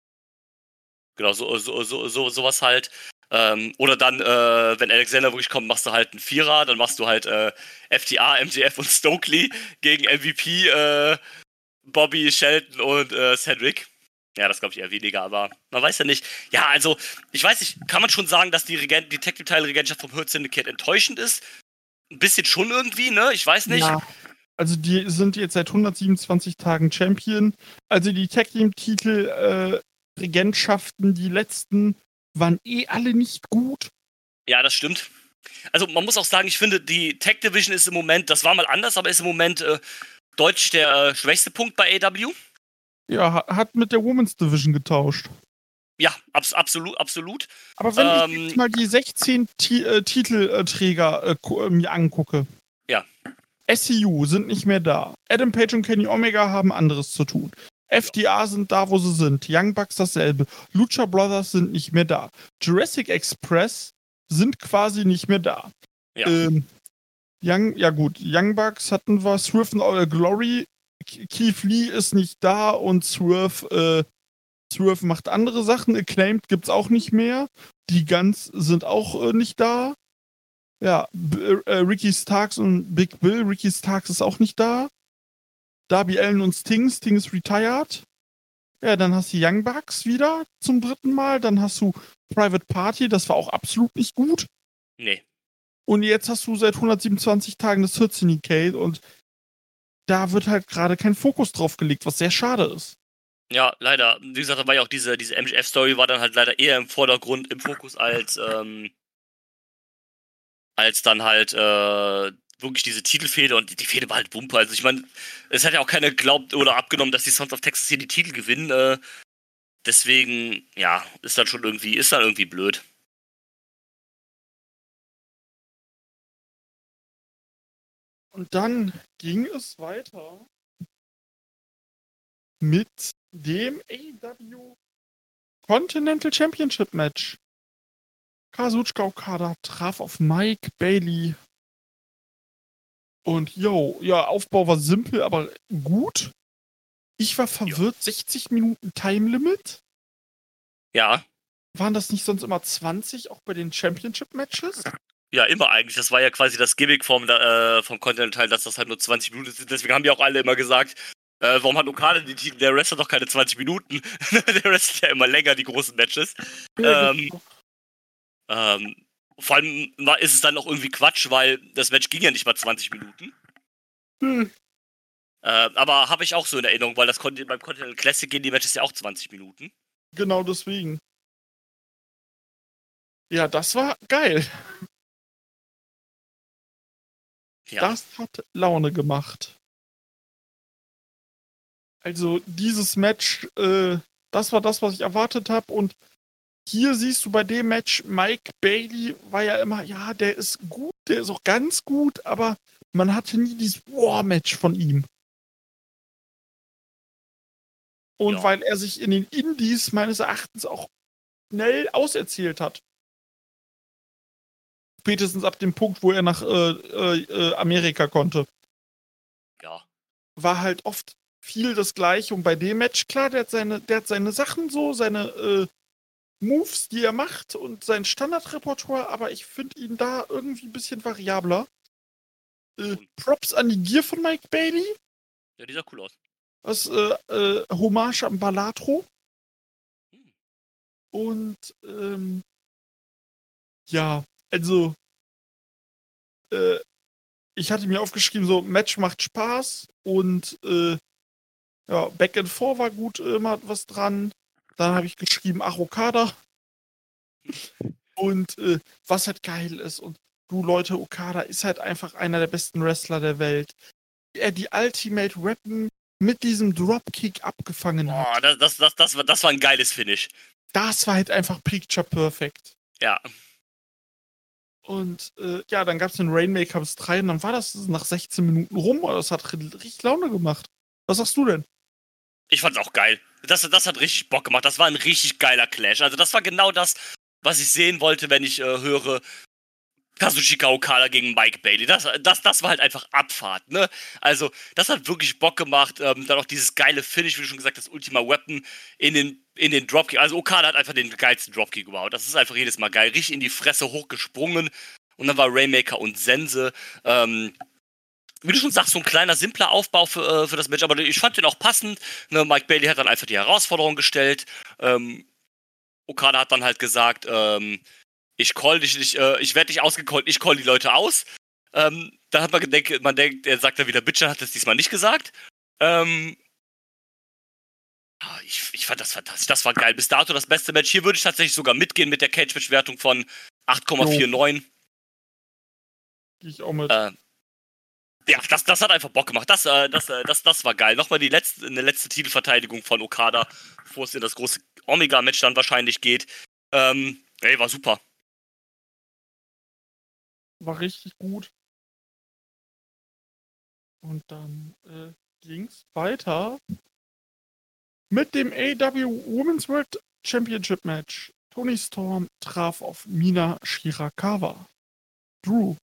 Genau, so, so, so, so, sowas halt. Ähm, oder dann, äh, wenn Alexander wirklich kommt, machst du halt einen Vierer, dann machst du halt äh, F T A, M J F und Stokely gegen M V P, äh, Bobby, Shelton und äh, Cedric. Ja, das glaube ich eher weniger, aber man weiß ja nicht. Ja, also, ich weiß nicht, kann man schon sagen, dass die, Regent, die Tag-Team-Title-Regentschaft vom Hurt Syndicate enttäuschend ist? Ein bisschen schon irgendwie, ne? Ich weiß nicht. Ja. Also die sind jetzt seit hundertsiebenundzwanzig Tagen Champion. Also die Tag-Team-Titel äh, Regentschaften, die letzten, waren eh alle nicht gut. Ja, das stimmt. Also man muss auch sagen, ich finde, die Tag Division ist im Moment, das war mal anders, aber ist im Moment äh, deutlich der äh, schwächste Punkt bei A E W. Ja, ha- hat mit der Women's Division getauscht. Ja, abs- absolut, absolut. Aber wenn Ähm, ich jetzt mal die sechzehn Ti- äh, Titelträger äh, ku- äh, mir angucke. Ja. S C U sind nicht mehr da. Adam Page und Kenny Omega haben anderes zu tun. F D R sind da, wo sie sind. Young Bucks dasselbe. Lucha Brothers sind nicht mehr da. Jurassic Express sind quasi nicht mehr da. Ja. Ähm, Young, ja gut, Young Bucks hatten wir. Swerve and All Glory. Keith Lee ist nicht da und Swerve, äh, Swerve macht andere Sachen. Acclaimed gibt's auch nicht mehr. Die Guns sind auch äh, nicht da. Ja, B äh, Ricky Starks und Big Bill. Ricky Starks ist auch nicht da. Darby Allin und Sting. Sting ist retired. Ja, dann hast du Young Bucks wieder zum dritten Mal. Dann hast du Private Party. Das war auch absolut nicht gut. Nee. Und jetzt hast du seit hundertsiebenundzwanzig Tagen das Hurt Syndicate und da wird halt gerade kein Fokus drauf gelegt, was sehr schade ist. Ja, leider. Wie gesagt, da war ja auch diese, diese M J F-Story war dann halt leider eher im Vordergrund, im Fokus als, ähm, als dann halt, äh, wirklich diese Titelfehde und die, die Fehde war halt Wumpe. Also ich meine, es hat ja auch keiner geglaubt oder abgenommen, dass die Sons of Texas hier die Titel gewinnen. Äh, deswegen, ja, ist dann schon irgendwie, ist dann irgendwie blöd. Und dann ging es weiter mit dem A E W Continental Championship Match. Kazuchika Okada traf auf Mike Bailey. Und yo, ja, Aufbau war simpel, aber gut. Ich war verwirrt. Ja. sechzig Minuten Time Limit? Ja. Waren das nicht sonst immer zwanzig, auch bei den Championship Matches? Ja, immer eigentlich. Das war ja quasi das Gimmick vom, äh, vom Continental, dass das halt nur zwanzig Minuten sind. Deswegen haben die auch alle immer gesagt, äh, warum hat Okada die Titel? Der Rest hat doch keine zwanzig Minuten. Der Rest ist ja immer länger, die großen Matches. Ja, ähm, ähm, vor allem ist es dann auch irgendwie Quatsch, weil das Match ging ja nicht mal zwanzig Minuten. Hm. Äh, aber habe ich auch so in Erinnerung, weil das beim Continental Classic gehen die Matches ja auch zwanzig Minuten. Genau deswegen. Ja, das war geil. Ja. Das hat Laune gemacht. Also dieses Match, äh, das war das, was ich erwartet habe. Und hier siehst du bei dem Match, Mike Bailey war ja immer, ja, der ist gut, der ist auch ganz gut, aber man hatte nie dieses War-Match von ihm. Und ja. Weil er sich in den Indies meines Erachtens auch schnell auserzählt hat. Spätestens ab dem Punkt, wo er nach äh, äh, Amerika konnte. Ja. War halt oft viel das Gleiche. Und bei dem Match, klar, der hat seine, der hat seine Sachen so, seine äh, Moves, die er macht und sein Standardrepertoire, aber ich finde ihn da irgendwie ein bisschen variabler. Äh, Props an die Gier von Mike Bailey. Ja, die sah cool aus. Das äh, äh, Hommage am Balatro. Hm. Und ähm, ja, also äh, ich hatte mir aufgeschrieben, so Match macht Spaß und äh, ja, Back and Four war gut, immer was dran. Dann habe ich geschrieben, ach, Okada. Und äh, was halt geil ist. Und du Leute, Okada ist halt einfach einer der besten Wrestler der Welt. Er die Ultimate Weapon mit diesem Dropkick abgefangen oh, hat. Das, das, das, das, war, das war ein geiles Finish. Das war halt einfach picture perfect. Ja. Und äh, ja, dann gab es den Rainmaker bis drei und dann war das nach sechzehn Minuten rum. Aber das hat richtig Laune gemacht. Was sagst du denn? Ich fand's auch geil. Das, das hat richtig Bock gemacht. Das war ein richtig geiler Clash. Also das war genau das, was ich sehen wollte, wenn ich äh, höre Kazuchika Okada gegen Mike Bailey. Das, das, das war halt einfach Abfahrt, ne? Also, das hat wirklich Bock gemacht. Ähm, dann auch dieses geile Finish, wie du schon gesagt hast, Ultima Weapon in den, in den Dropkick. Also, Okada hat einfach den geilsten Dropkick überhaupt. Das ist einfach jedes Mal geil. Richtig in die Fresse hochgesprungen. Und dann war Rainmaker und Sense. Ähm, wie du schon sagst, so ein kleiner, simpler Aufbau für, äh, für das Match. Aber ich fand den auch passend. Ne? Mike Bailey hat dann einfach die Herausforderung gestellt. Ähm, Okada hat dann halt gesagt, ähm, ich call dich nicht, äh, ich werde dich ausgecallt, ich call die Leute aus. Ähm, dann hat man gedacht, man denkt, er sagt dann wieder, Bitcher hat es diesmal nicht gesagt. Ähm, ich, ich fand das fantastisch, das war geil. Bis dato das beste Match. Hier würde ich tatsächlich sogar mitgehen mit der Cage-Match-Wertung von acht Komma neunundvierzig. Gehe ich auch mit. Äh, Ja, das, das hat einfach Bock gemacht. Das, äh, das, äh, das, das war geil. Nochmal die letzte, eine letzte Titelverteidigung von Okada, bevor es in das große Omega-Match dann wahrscheinlich geht. Ähm, ey, war super. War richtig gut. Und dann äh, ging's weiter mit dem A E W Women's World Championship Match. Toni Storm traf auf Mina Shirakawa. Drew.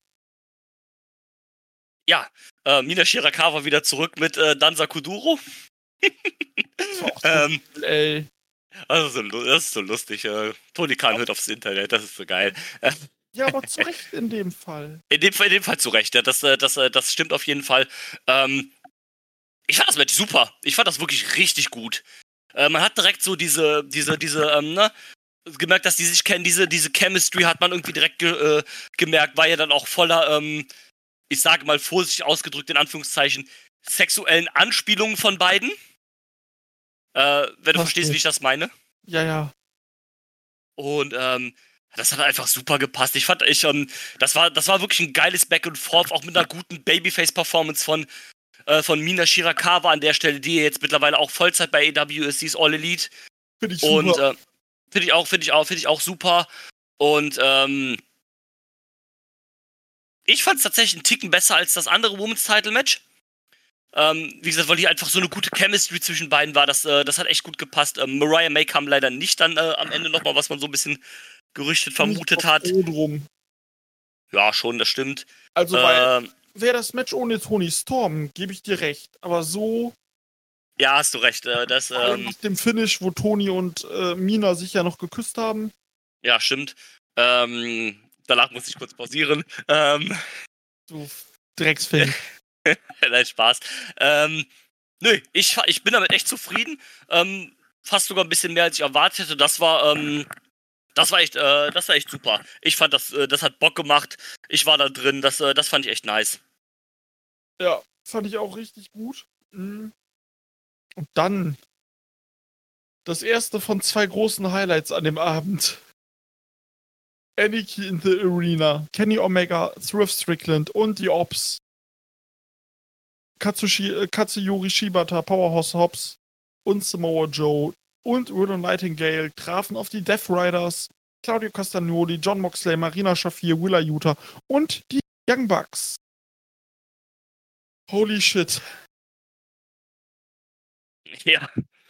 Ja, äh, Mina Shirakawa wieder zurück mit äh, Danza Kuduro. Das war auch so ähm, cool, ey. also, das ist so lustig. Äh, Tony Khan hört aufs Internet, das ist so geil. Äh, Ja, aber zu Recht in dem Fall. in, dem, in dem Fall zu Recht, ja, das, äh, das, äh, das stimmt auf jeden Fall. Ähm, ich fand das Match super. Ich fand das wirklich richtig gut. Äh, man hat direkt so diese, diese, diese, ähm, ne, gemerkt, dass die sich kennen, diese, diese Chemistry hat man irgendwie direkt ge, äh, gemerkt, war ja dann auch voller, ähm, ich sage mal vorsichtig ausgedrückt, in Anführungszeichen, sexuellen Anspielungen von beiden. Äh, wenn du Was verstehst, nicht? wie ich das meine. Ja, ja. Und, ähm, das hat einfach super gepasst. Ich fand, ich, ähm, das war, das war wirklich ein geiles Back and Forth, auch mit einer guten Babyface-Performance von, äh, von Mina Shirakawa an der Stelle, die jetzt mittlerweile auch Vollzeit bei A E W ist, sie ist All Elite. Finde ich Und, super. äh, finde ich auch, finde ich auch, finde ich auch super. Und, ähm, ich fand es tatsächlich einen Ticken besser als das andere Women's Title Match. Ähm, wie gesagt, weil hier einfach so eine gute Chemistry zwischen beiden war. Das, äh, das hat echt gut gepasst. Ähm, Mariah May kam leider nicht dann äh, am Ende nochmal, was man so ein bisschen gerüchtet vermutet hat. Bin ich auch froh drum. Ja, schon, das stimmt. Also, weil, Ähm, wäre das Match ohne Toni Storm, gebe ich dir recht. Aber so, ja, hast du recht. Äh, das, vor allem ähm, nach dem Finish, wo Toni und äh, Mina sich ja noch geküsst haben. ja, stimmt. Ähm, danach muss ich kurz pausieren. Ähm, So, Drecksfilm. Nein, Spaß. Ähm, nö, ich, ich bin damit echt zufrieden. Ähm, fast sogar ein bisschen mehr, als ich erwartet hätte. Das war, ähm, das war echt, äh, das war echt super. Ich fand, das, äh, das hat Bock gemacht. Ich war da drin. Das, äh, das fand ich echt nice. Ja, fand ich auch richtig gut. Mhm. Und dann das erste von zwei großen Highlights an dem Abend. Anarchy in the Arena, Kenny Omega, Swerve Strickland und die Ops. Katsushi, äh, Katsuyori Shibata, Powerhouse Hobbs und Samoa Joe und Willow Nightingale trafen auf die Death Riders, Claudio Castagnoli, John Moxley, Marina Shafir, Willa Utah und die Young Bucks. Holy shit. Ja.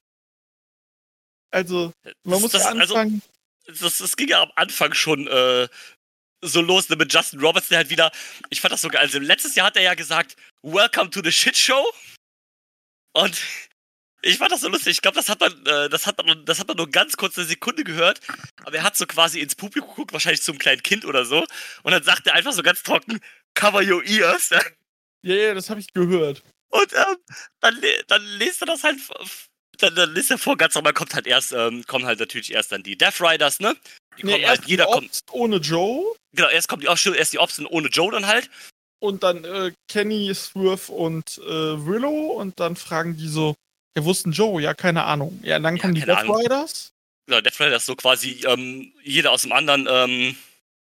Also, man muss das, ja also, anfangen. das, das ging ja am Anfang schon äh, so los, ne, mit Justin Roberts, der halt wieder, ich fand das so geil, also letztes Jahr hat er ja gesagt, Welcome to the Shit Show. Und ich fand das so lustig, ich glaube, das hat man, äh, das hat man, das hat man nur ganz kurz eine Sekunde gehört, aber er hat so quasi ins Publikum geguckt, wahrscheinlich zum kleinen Kind oder so, und dann sagt er einfach so ganz trocken, cover your ears. Ja, ja, das habe ich gehört. Und ähm, dann, dann liest er das halt, dann, dann liest er vor, ganz normal kommt halt erst, ähm, kommen halt natürlich erst dann die Death Riders, ne? Die Nee, kommen erst halt, jeder die kommt, Ops ohne Joe genau, erst kommt die Ops, erst die Ops und ohne Joe dann halt. und dann äh, Kenny, Swerve und äh, Willow und dann fragen die so, ja, wo ist denn Joe? Ja, keine Ahnung. Ja, dann Ja, kommen die keine Death Ahnung. Riders. Genau, Death Riders so quasi, ähm, jeder aus dem anderen, ähm,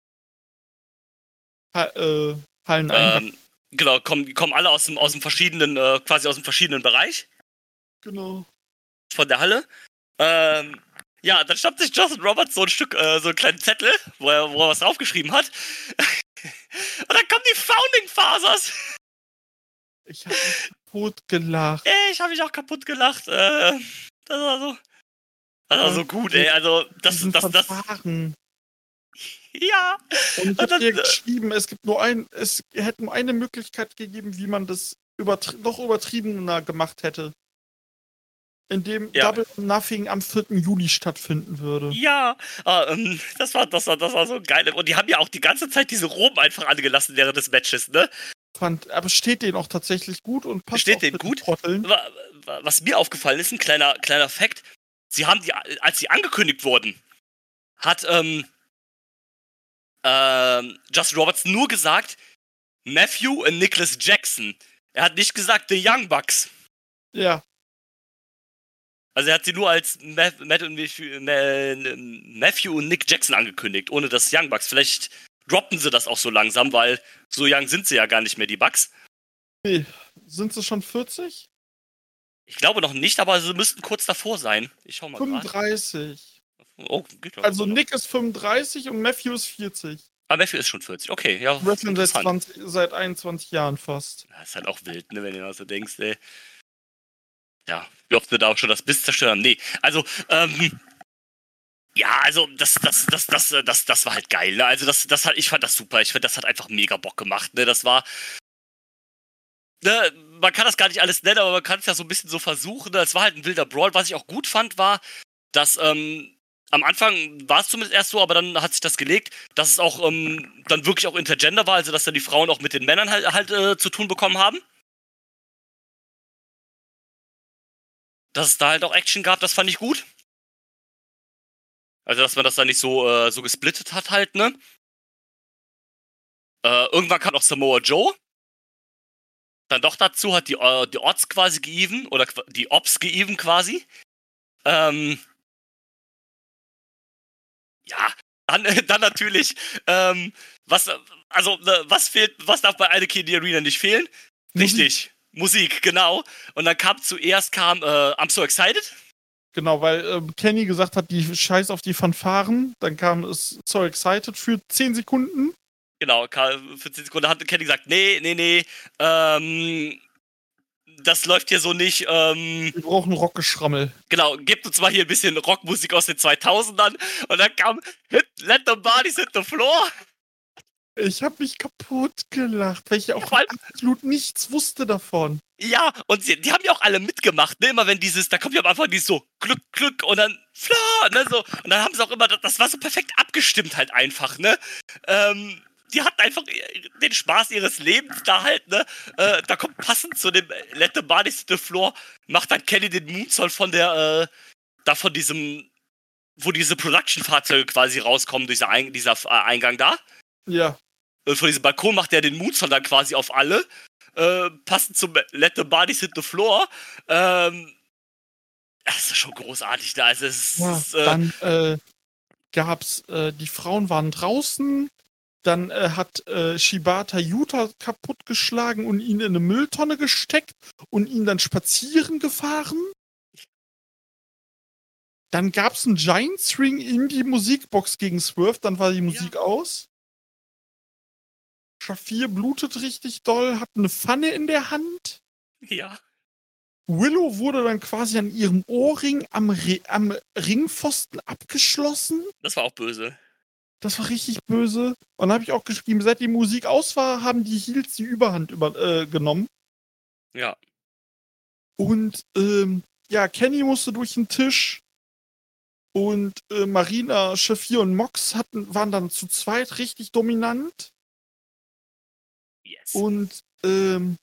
Ha äh, Halleneingang. ähm, genau, kommen, kommen alle aus dem, aus dem verschiedenen, äh, quasi aus dem verschiedenen Bereich Genau. von der Halle. Ähm, ja, dann schnappt sich Justin Roberts so ein Stück, äh, so einen kleinen Zettel, wo er, wo er was draufgeschrieben hat. Und dann kommen die Founding Fathers. Ich hab mich kaputt gelacht. Ey, ich habe mich auch kaputt gelacht. Äh, das war so, das war so gut, ey. Also, das, Diesen das, das, Fanfaren. ja. Und ich Und hab dann, dir äh, geschrieben, es gibt nur ein, es hätte nur eine Möglichkeit gegeben, wie man das übertri noch übertriebener gemacht hätte. Indem Ja. Double or Nothing am vierten Juli stattfinden würde. Ja, ah, ähm, das war, das war, das war so geil. Und die haben ja auch die ganze Zeit diese Roben einfach angelassen während des Matches, ne? Fand, aber steht denen auch tatsächlich gut und passt Steht auch denen mit den gut? Trotteln. Wa- wa- Was mir aufgefallen ist, ein kleiner, kleiner Fact. Sie haben die, als sie angekündigt wurden, hat, ähm, ähm, Justin Roberts nur gesagt, Matthew und Nicholas Jackson. Er hat nicht gesagt, The Young Bucks. Ja, Also er hat sie nur als Matt, Matt und Matthew, Matthew und Nick Jackson angekündigt, ohne das Young Bucks. Vielleicht droppen sie das auch so langsam, weil so young sind sie ja gar nicht mehr, die Bucks. Nee, sind sie schon vierzig? Ich glaube noch nicht, aber sie müssten kurz davor sein. Ich schau mal gerade. fünfunddreißig. Oh, geht doch Also noch. Nick ist fünfunddreißig und Matthew ist vierzig. Ah, Matthew ist schon vierzig. Okay, ja. Wrestling seit, interessant. zwanzig, seit einundzwanzig Jahren fast. Das ist halt auch wild, ne, wenn du mal so denkst, ey. Ja, wie oft wir da auch schon das Biss zerstören. Nee, also, ähm, ja, also, das, das, das, das, das, das war halt geil, ne? Also, das, das hat, ich fand das super. Ich fand, das hat einfach mega Bock gemacht, ne? Das war, ne, man kann das gar nicht alles nennen, aber man kann es ja so ein bisschen so versuchen. Ne? Es war halt ein wilder Brawl. Was ich auch gut fand, war, dass, ähm, am Anfang war es zumindest erst so, aber dann hat sich das gelegt, dass es auch ähm, dann wirklich auch intergender war, also dass dann die Frauen auch mit den Männern halt, halt äh, zu tun bekommen haben. Dass es da halt auch Action gab, das fand ich gut. Also, dass man das dann nicht so, äh, so gesplittet hat halt, ne? Äh, irgendwann kam noch Samoa Joe. Dann doch dazu hat die, äh, die Odds quasi geeven, oder die Ops geeven quasi. Ähm, ja, dann, dann natürlich, ähm, was, also, was fehlt, was darf bei Anarchy in the Arena nicht fehlen? Musik. Richtig, Musik, genau. Und dann kam zuerst, kam, äh, I'm So Excited. Genau, weil ähm, Kenny gesagt hat, die scheiß auf die Fanfaren. Dann kam es So Excited für zehn Sekunden. Genau, für zehn Sekunden hat Kenny gesagt, nee, nee, nee, ähm, das läuft hier so nicht. Ähm, Wir brauchen Rockgeschrammel. Genau, gebt uns mal hier ein bisschen Rockmusik aus den zweitausendern. Und dann kam Hit, Let the Bodies hit the floor. Ich hab mich kaputt gelacht, weil ich ja auch Ja, absolut nichts wusste davon. Ja, und sie, die haben ja auch alle mitgemacht, ne? Immer wenn dieses, da kommt ja am Anfang dieses so, Glück, Glück und dann Fla, ne? So. Und dann haben sie auch immer, das war so perfekt abgestimmt halt einfach, ne? Ähm, die hatten einfach den Spaß ihres Lebens da halt, ne? Äh, da kommt passend zu dem Let the Bodies hit the floor, macht dann Kenny den Moonsault von der, äh, da von diesem, wo diese Production-Fahrzeuge quasi rauskommen, dieser, Ein dieser äh, Eingang da. Ja. Und von diesem Balkon macht er den Moonsault dann quasi auf alle. Äh, passend zum Let the Bodies hit the floor. Ähm, das ist schon großartig da. Also es ja ist, äh, dann äh, gab's, äh, die Frauen waren draußen, dann äh, hat äh, Shibata Yuta kaputtgeschlagen und ihn in eine Mülltonne gesteckt und ihn dann spazieren gefahren. Dann gab's einen Giants Ring in die Musikbox gegen Swerve, dann war die Musik ja. aus. Shafir blutet richtig doll, hat eine Pfanne in der Hand. Ja. Willow wurde dann quasi an ihrem Ohrring am, Re am Ringpfosten abgeschlossen. Das war auch böse. Das war richtig böse. Und dann habe ich auch geschrieben, seit die Musik aus war, haben die Heels die Überhand über, äh, genommen. Ja. Und ähm, ja, Kenny musste durch den Tisch. Und äh, Marina, Shafir und Mox hatten, waren dann zu zweit richtig dominant. Yes. Und ähm,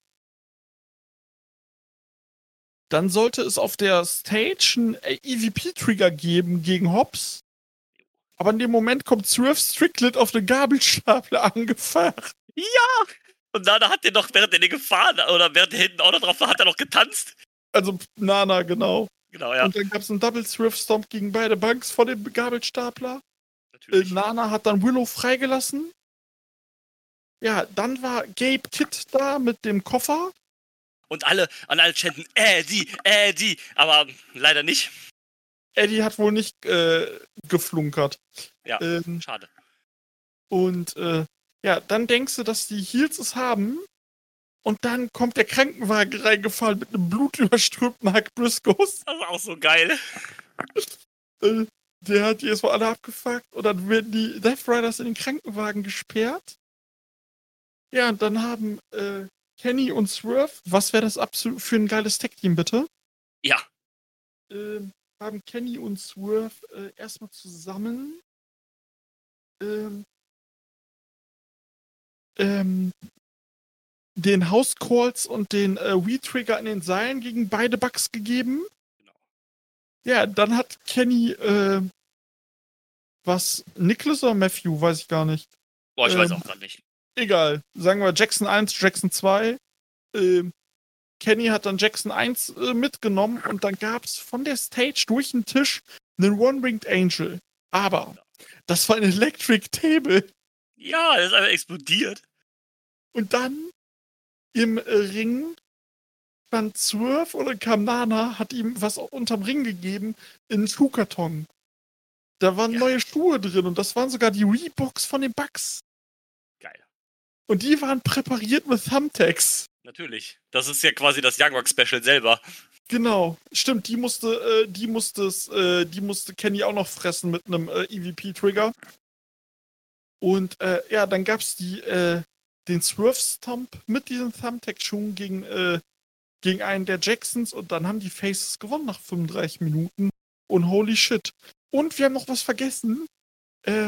dann sollte es auf der Stage einen E V P-Trigger geben gegen Hobbs. Aber in dem Moment kommt Swerve Strickland auf eine Gabelstapler angefahren. Ja! Und Nana hat den noch, während er den gefahren, oder während er hinten auch noch drauf war, hat er noch getanzt. Also Nana, genau. Genau, ja. Und dann gab es einen Double Swerve Stomp gegen beide Banks vor dem Gabelstapler. Natürlich. Äh, Nana hat dann Willow freigelassen. Ja, dann war Gabe Kidd da mit dem Koffer. Und alle, an alle chanten, Eddie, Eddie, aber leider nicht. Eddie hat wohl nicht äh, geflunkert. Ja, ähm, schade. Und äh, ja, dann denkst du, dass die Heels es haben. Und dann kommt der Krankenwagen reingefahren mit einem blutüberströmten Mark Briscoes. Das war auch so geil. äh, der hat die erstmal alle abgefuckt. Und dann werden die Death Riders in den Krankenwagen gesperrt. Ja, und dann haben äh, Kenny und Swerve, was wäre das absolut für ein geiles Tag-Team, bitte? Ja. Ähm, haben Kenny und Swerve äh, erstmal zusammen ähm, ähm, den House Calls und den äh, Weed-Trigger an den Seilen gegen beide Bugs gegeben. Genau. Ja, dann hat Kenny äh, was, Nicholas oder Matthew, weiß ich gar nicht. Boah, ich ähm, weiß auch gerade nicht. Egal, sagen wir Jackson eins, Jackson zwei. Ähm, Kenny hat dann Jackson eins äh, mitgenommen und dann gab es von der Stage durch den Tisch einen One-Winged Angel. Aber das war ein Electric Table. Ja, das ist einfach explodiert. Und dann Im äh, Ring stand Swerve oder kam Nana, hat ihm was unterm Ring gegeben, in einen Schuhkarton. Da waren Ja. neue Schuhe drin und das waren sogar die Reeboks von den Bucks. Geil. Und die waren präpariert mit Thumbtacks. Natürlich. Das ist ja quasi das Young Rock Special selber. Genau, stimmt, die musste, äh, die musste es, äh, die musste Kenny auch noch fressen mit einem äh, E V P-Trigger. Und äh, ja, dann gab's die, äh, den Swerve-Stomp mit diesen Thumbtack-Schuhen gegen, äh, gegen einen der Jacksons und dann haben die Faces gewonnen nach fünfunddreißig Minuten. Und holy shit. Und wir haben noch was vergessen. Äh,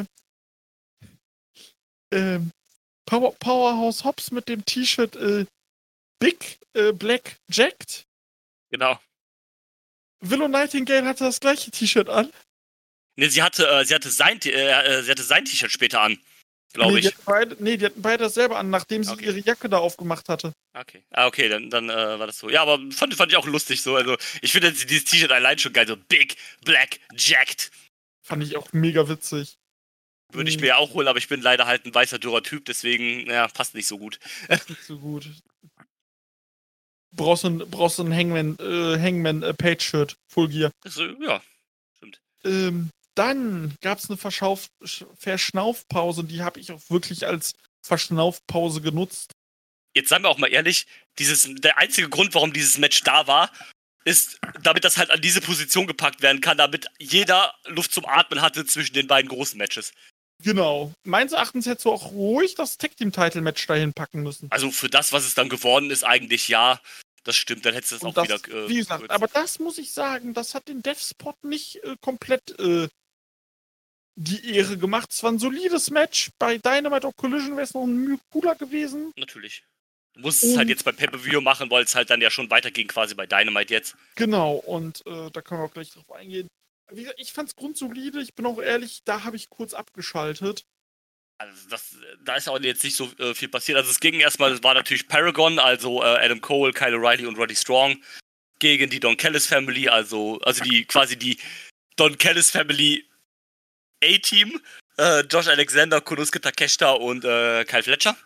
äh, Power, Powerhouse Hobbs mit dem T-Shirt äh, Big äh, Black Jacked. Genau. Willow Nightingale hatte das gleiche T-Shirt an. Ne, sie hatte, äh, sie hatte sein, äh, sie hatte sein T-Shirt später an, glaube nee, ich. Die hatten beide, nee, die hatten beide dasselbe an, nachdem sie Okay. ihre Jacke da aufgemacht hatte. Okay. Ah, okay, dann, dann äh, war das so. Ja, aber fand, fand ich auch lustig so. Also, ich finde dieses T-Shirt allein schon geil. So Big, Black, Jacked. Fand ich auch mega witzig. Würde ich Mhm. mir ja auch holen, aber ich bin leider halt ein weißer, dürrer Typ, deswegen, ja, passt nicht so gut. Nicht so gut. Brauchst du ein, brauchst du ein Hangman, äh, Hangman äh, Page-Shirt, Full Gear. Das, äh, ja, stimmt. Ähm, dann gab es eine Verschauf Sch- Verschnaufpause, die habe ich auch wirklich als Verschnaufpause genutzt. Jetzt seien wir auch mal ehrlich, dieses, der einzige Grund, warum dieses Match da war, ist, damit das halt an diese Position gepackt werden kann, damit jeder Luft zum Atmen hatte zwischen den beiden großen Matches. Genau. Meines Erachtens hättest du auch ruhig das Tag-Team-Title-Match dahin packen müssen. Also für das, was es dann geworden ist, eigentlich ja, das stimmt, dann hättest du es auch Und das, wieder äh, wie gesagt, kurz- aber das muss ich sagen, das hat den Dev-Spot nicht äh, komplett äh, die Ehre gemacht. Es war ein solides Match. Bei Dynamite or Collision wäre es noch ein Mühe cooler gewesen. Natürlich. Du musst es halt Und- jetzt bei Pay-Per-View machen, weil es halt dann ja schon weiterging quasi bei Dynamite jetzt. Genau, und äh, da können wir auch gleich drauf eingehen. Wie gesagt, ich fand's grundsolide, ich bin auch ehrlich, da habe ich kurz abgeschaltet. Also das, da ist auch jetzt nicht so äh, viel passiert. Also es ging erstmal, es war natürlich Paragon, also äh, Adam Cole, Kyle O'Reilly und Roddy Strong gegen die Don Callis Family, also, also die quasi die Don Callis Family A-Team, äh, Josh Alexander, Konosuke Takeshita und äh, Kyle Fletcher.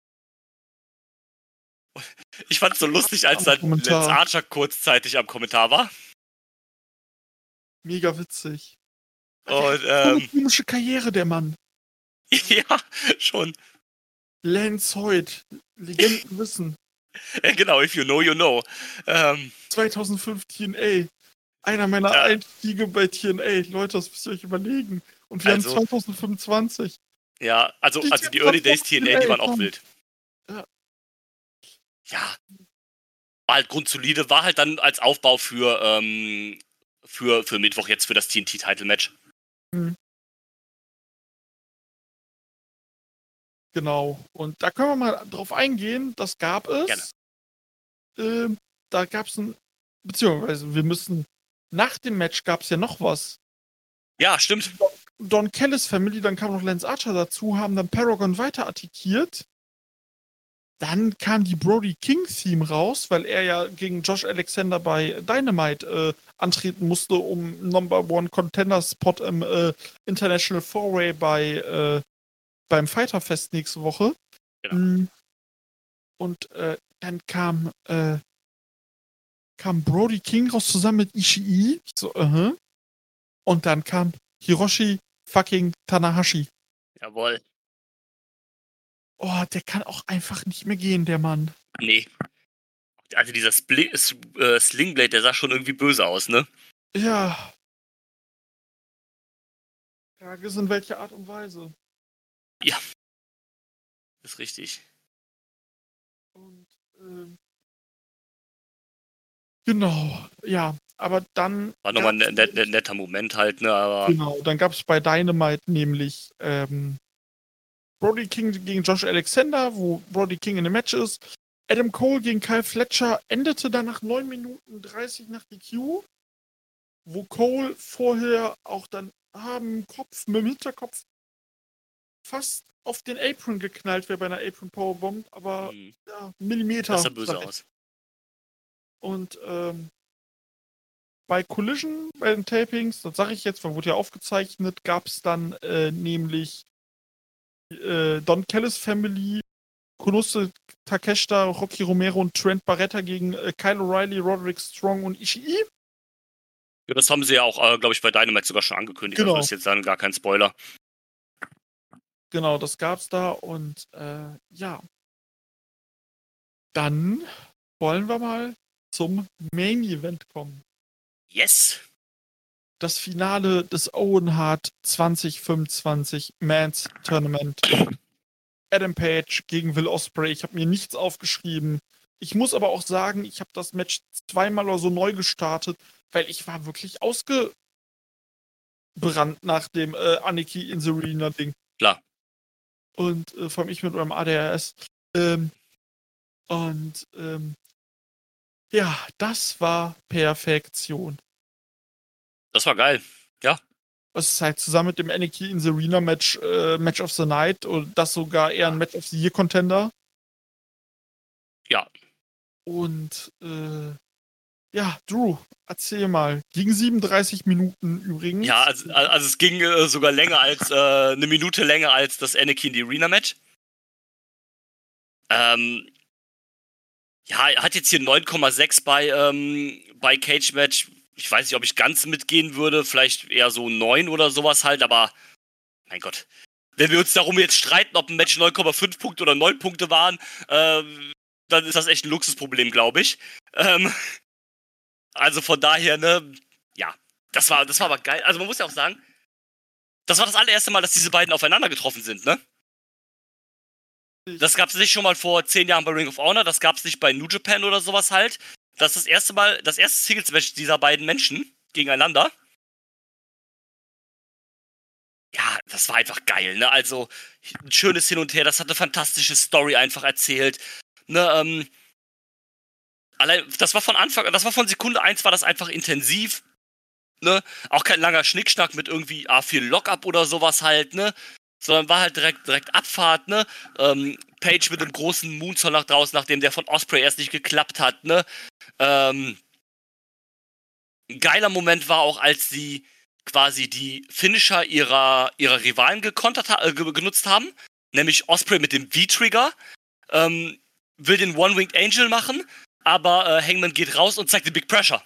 Ich fand's so lustig, als dann Kommentar. Lance Archer kurzzeitig am Kommentar war. Mega witzig. Und So eine ähm, komische Karriere, der Mann. ja, schon. Lance Hoyt, Legenden wissen. Ja, genau, if you know, you know. Ähm, zweitausendfünf T N A. Einer meiner Ja. Einstiege bei T N A. Leute, das müsst ihr euch überlegen. Und wir Also- haben zweitausendfünfundzwanzig. ja, also, Die also die sind Early doch Days T N A, die waren auch komm. wild. Ja. Ja. War halt grundsolide, war halt dann als Aufbau für, ähm, für, für Mittwoch jetzt für das T N T-Title-Match. Genau. Und da können wir mal drauf eingehen. Das gab es. Gerne. Ähm, da gab es ein. Beziehungsweise, wir müssen. Nach dem Match gab es ja noch was. Ja, stimmt. Don Callis Family, dann kam noch Lance Archer dazu, haben dann Paragon weiter attackiert. Dann kam die Brody King Theme raus, weil er ja gegen Josh Alexander bei Dynamite äh, antreten musste, um Number One Contender Spot im äh, International Four-Way bei äh, beim Fighter Fest nächste Woche. Genau. Mm. Und äh, dann kam äh, kam Brody King raus zusammen mit Ishii. Ich so, uh-huh. Und dann kam Hiroshi fucking Tanahashi. Jawohl. Oh, der kann auch einfach nicht mehr gehen, der Mann. Nee. Also dieser Spli S äh, Slingblade, der sah schon irgendwie böse aus, ne? Ja. Frage ist, in welcher Art und Weise. Ist richtig. Und, ähm, genau, ja. Aber dann. War nochmal ein gab's- net, net, netter Moment halt, ne? Aber Genau, dann gab es bei Dynamite nämlich ähm, Brody King gegen Josh Alexander, wo Brody King in dem Match ist. Adam Cole gegen Kyle Fletcher endete dann nach neun Minuten dreißig nach D Q, wo Cole vorher auch dann am Kopf, mit dem Hinterkopf fast auf den Apron geknallt wäre bei einer Apron Powerbomb, aber hm, ja, Millimeter. das sah böse sag ich. aus. Und ähm, bei Collision, bei den Tapings, das sage ich jetzt, weil wurde ja aufgezeichnet, gab es dann äh, nämlich äh, Don Callis Family Konosuke Takeshita, Rocky Romero und Trent Barretta gegen äh, Kyle O'Reilly, Roderick Strong und Ishii. Ja, das haben sie ja auch, äh, glaube ich, bei Dynamite sogar schon angekündigt. Genau. Also das ist jetzt dann gar kein Spoiler. Genau, das gab's da und äh, ja. Dann wollen wir mal zum Main Event kommen. Yes! Das Finale des Owen Hart zwanzig fünfundzwanzig Men's Tournament. Adam Page gegen Will Ospreay. Ich habe mir nichts aufgeschrieben. Ich muss aber auch sagen, ich habe das Match zweimal oder so neu gestartet, weil ich war wirklich ausgebrannt nach dem äh, Anarchy in the Arena Ding. Klar. Und äh, vor allem ich mit meinem A D H S. Ähm, und ähm, ja, das war Perfektion. Das war geil. Ja. Das ist halt zusammen mit dem Anarchy in the Arena Match, äh, Match of the Night und das sogar eher ein Match of the Year Contender. Ja. Und äh, ja, Drew, erzähl mal. Ging siebenunddreißig Minuten übrigens. Ja, also, also es ging äh, sogar länger als, äh, eine Minute länger als das Anarchy in the Arena Match. Ähm, ja, er hat jetzt hier neun Komma sechs bei, ähm, bei Cage Match. Ich weiß nicht, ob ich ganz mitgehen würde. Vielleicht eher so neun oder sowas halt, aber mein Gott. Wenn wir uns darum jetzt streiten, ob ein Match neun Komma fünf Punkte oder neun Punkte waren, äh, dann ist das echt ein Luxusproblem, glaube ich. Ähm, also von daher, ne, ja, das war, das war aber geil. Also man muss ja auch sagen, das war das allererste Mal, dass diese beiden aufeinander getroffen sind, ne? Das gab es nicht schon mal vor zehn Jahren bei Ring of Honor, das gab es nicht bei New Japan oder sowas halt. Das ist das erste Mal, das erste Singles-Match dieser beiden Menschen gegeneinander. Ja, das war einfach geil, ne? Also, ein schönes Hin und Her, das hat eine fantastische Story einfach erzählt. Ne, ähm, allein, das war von Anfang, das war von Sekunde eins, war das einfach intensiv. Ne? Auch kein langer Schnickschnack mit irgendwie ah, viel Lock-up oder sowas halt, ne? Sondern war halt direkt, direkt Abfahrt, ne? Ähm, Page mit einem großen Moonsault nach draußen, nachdem der von Ospreay erst nicht geklappt hat, ne? Ähm, ein geiler Moment war auch, als sie quasi die Finisher ihrer, ihrer Rivalen gekontert, äh, genutzt haben, nämlich Ospreay mit dem V-Trigger, ähm, will den One-Winged Angel machen, aber äh, Hangman geht raus und zeigt den Big Pressure.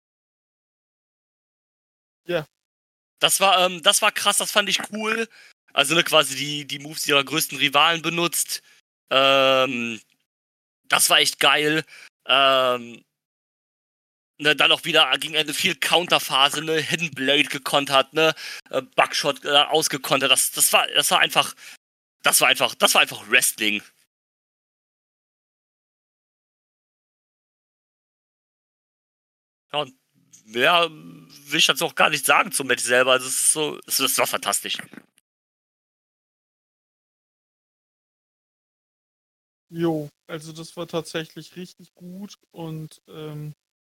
Ja. Das war, ähm, das war krass, das fand ich cool. Also ne, quasi die, die Moves ihrer größten Rivalen benutzt. Ähm, das war echt geil. Ähm, ne, dann auch wieder ging eine viel Counterphase, ne, Hidden Blade gekontert, ne, äh, Buckshot äh, ausgekontert. Das, das war, das war einfach, das war einfach, das war einfach Wrestling. Ja, und mehr will ich jetzt auch gar nicht sagen zum Match selber. Also es ist so, es, das war fantastisch. Jo, also das war tatsächlich richtig gut und ähm,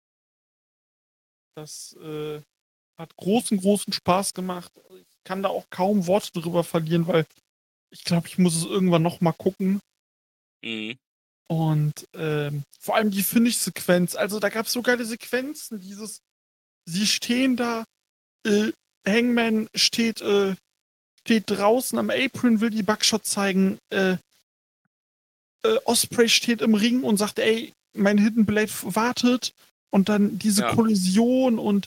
das äh, hat großen, großen Spaß gemacht. Ich kann da auch kaum Worte drüber verlieren, weil ich glaube, ich muss es irgendwann nochmal gucken. Mhm. Und ähm, vor allem die Finish-Sequenz. Also da gab es so geile Sequenzen. Dieses, sie stehen da, äh, Hangman steht, äh, steht draußen am Apron, will die Buckshot zeigen. Äh, äh, Ospreay steht im Ring und sagt, ey, mein Hidden Blade wartet. Und dann diese Ja. Kollision und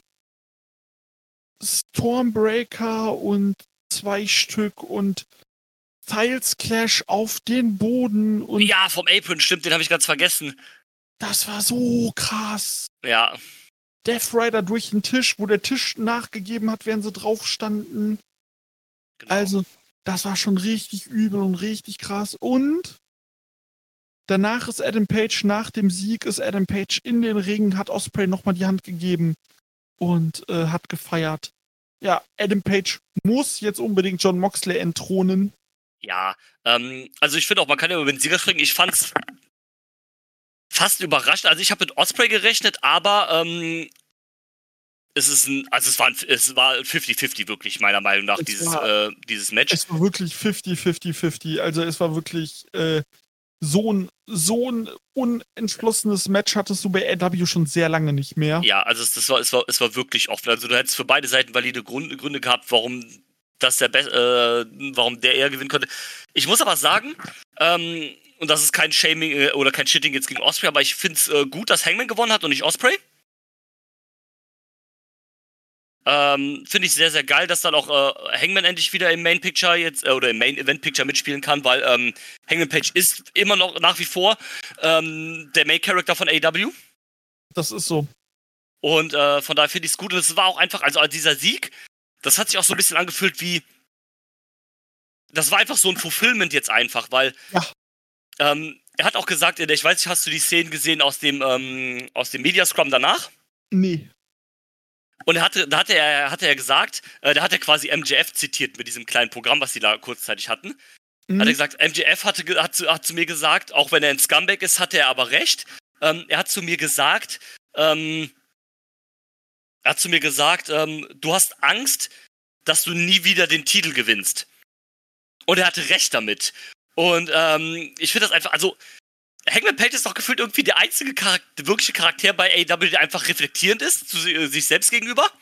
Stormbreaker und zwei Stück und Styles Clash auf den Boden und Ja, vom Apron, stimmt, den habe ich ganz vergessen. das war so krass. Ja, Death Rider durch den Tisch, wo der Tisch nachgegeben hat, während sie drauf standen. genau. Also, das war schon richtig übel und richtig krass. Und danach ist Adam Page, nach dem Sieg ist Adam Page in den Ring, hat Ospreay nochmal die Hand gegeben und äh, hat gefeiert. Ja, Adam Page muss jetzt unbedingt John Moxley entthronen. Ja, ähm, also ich finde auch, man kann ja über den Sieger springen. Ich fand's fast überrascht. Also ich habe mit Ospreay gerechnet, aber ähm, es ist ein, also es war ein, es war fünfzig fünfzig wirklich, meiner Meinung nach, Es dieses, war- äh, dieses Match. Es war wirklich fünfzig fünfzig fünfzig. Also es war wirklich äh, so ein so ein unentschlossenes Match hattest du bei A E W schon sehr lange nicht mehr. Ja, also es, das war, es war, es war wirklich offen. Also du hättest für beide Seiten valide Gründe, Gründe gehabt, warum das der Be- äh, warum der eher gewinnen konnte. Ich muss aber sagen, ähm, und das ist kein Shaming äh, oder kein Shitting jetzt gegen Osprey, aber ich finde es äh, gut, dass Hangman gewonnen hat und nicht Osprey. Ähm, finde ich sehr, sehr geil, dass dann auch äh, Hangman endlich wieder im Main Picture jetzt, äh, oder im Main Event Picture mitspielen kann, weil ähm, Hangman Page ist immer noch nach wie vor ähm, der Main Character von A E W. Das ist so. Und äh, von daher finde ich es gut. Und es war auch einfach, also dieser Sieg, das hat sich auch so ein bisschen angefühlt wie, das war einfach so ein Fulfillment jetzt einfach, weil ja. ähm, er hat auch gesagt, ich weiß nicht, hast du die Szenen gesehen aus dem, ähm, aus dem Media Scrum danach? Nee. Und er hatte, da hatte er, hatte er gesagt, äh, da hat er quasi M J F zitiert mit diesem kleinen Programm, was sie da kurzzeitig hatten. Mhm. Hat er gesagt, M J F hatte, hat, zu, hat zu mir gesagt, auch wenn er ein Scumbag ist, hatte er aber recht. Ähm, er hat zu mir gesagt, ähm, er hat zu mir gesagt, ähm, du hast Angst, dass du nie wieder den Titel gewinnst. Und er hatte recht damit. Und ähm, ich finde das einfach, also Hangman Page ist doch gefühlt irgendwie der einzige Charakter, wirkliche Charakter bei A E W, der einfach reflektierend ist, zu sich selbst gegenüber.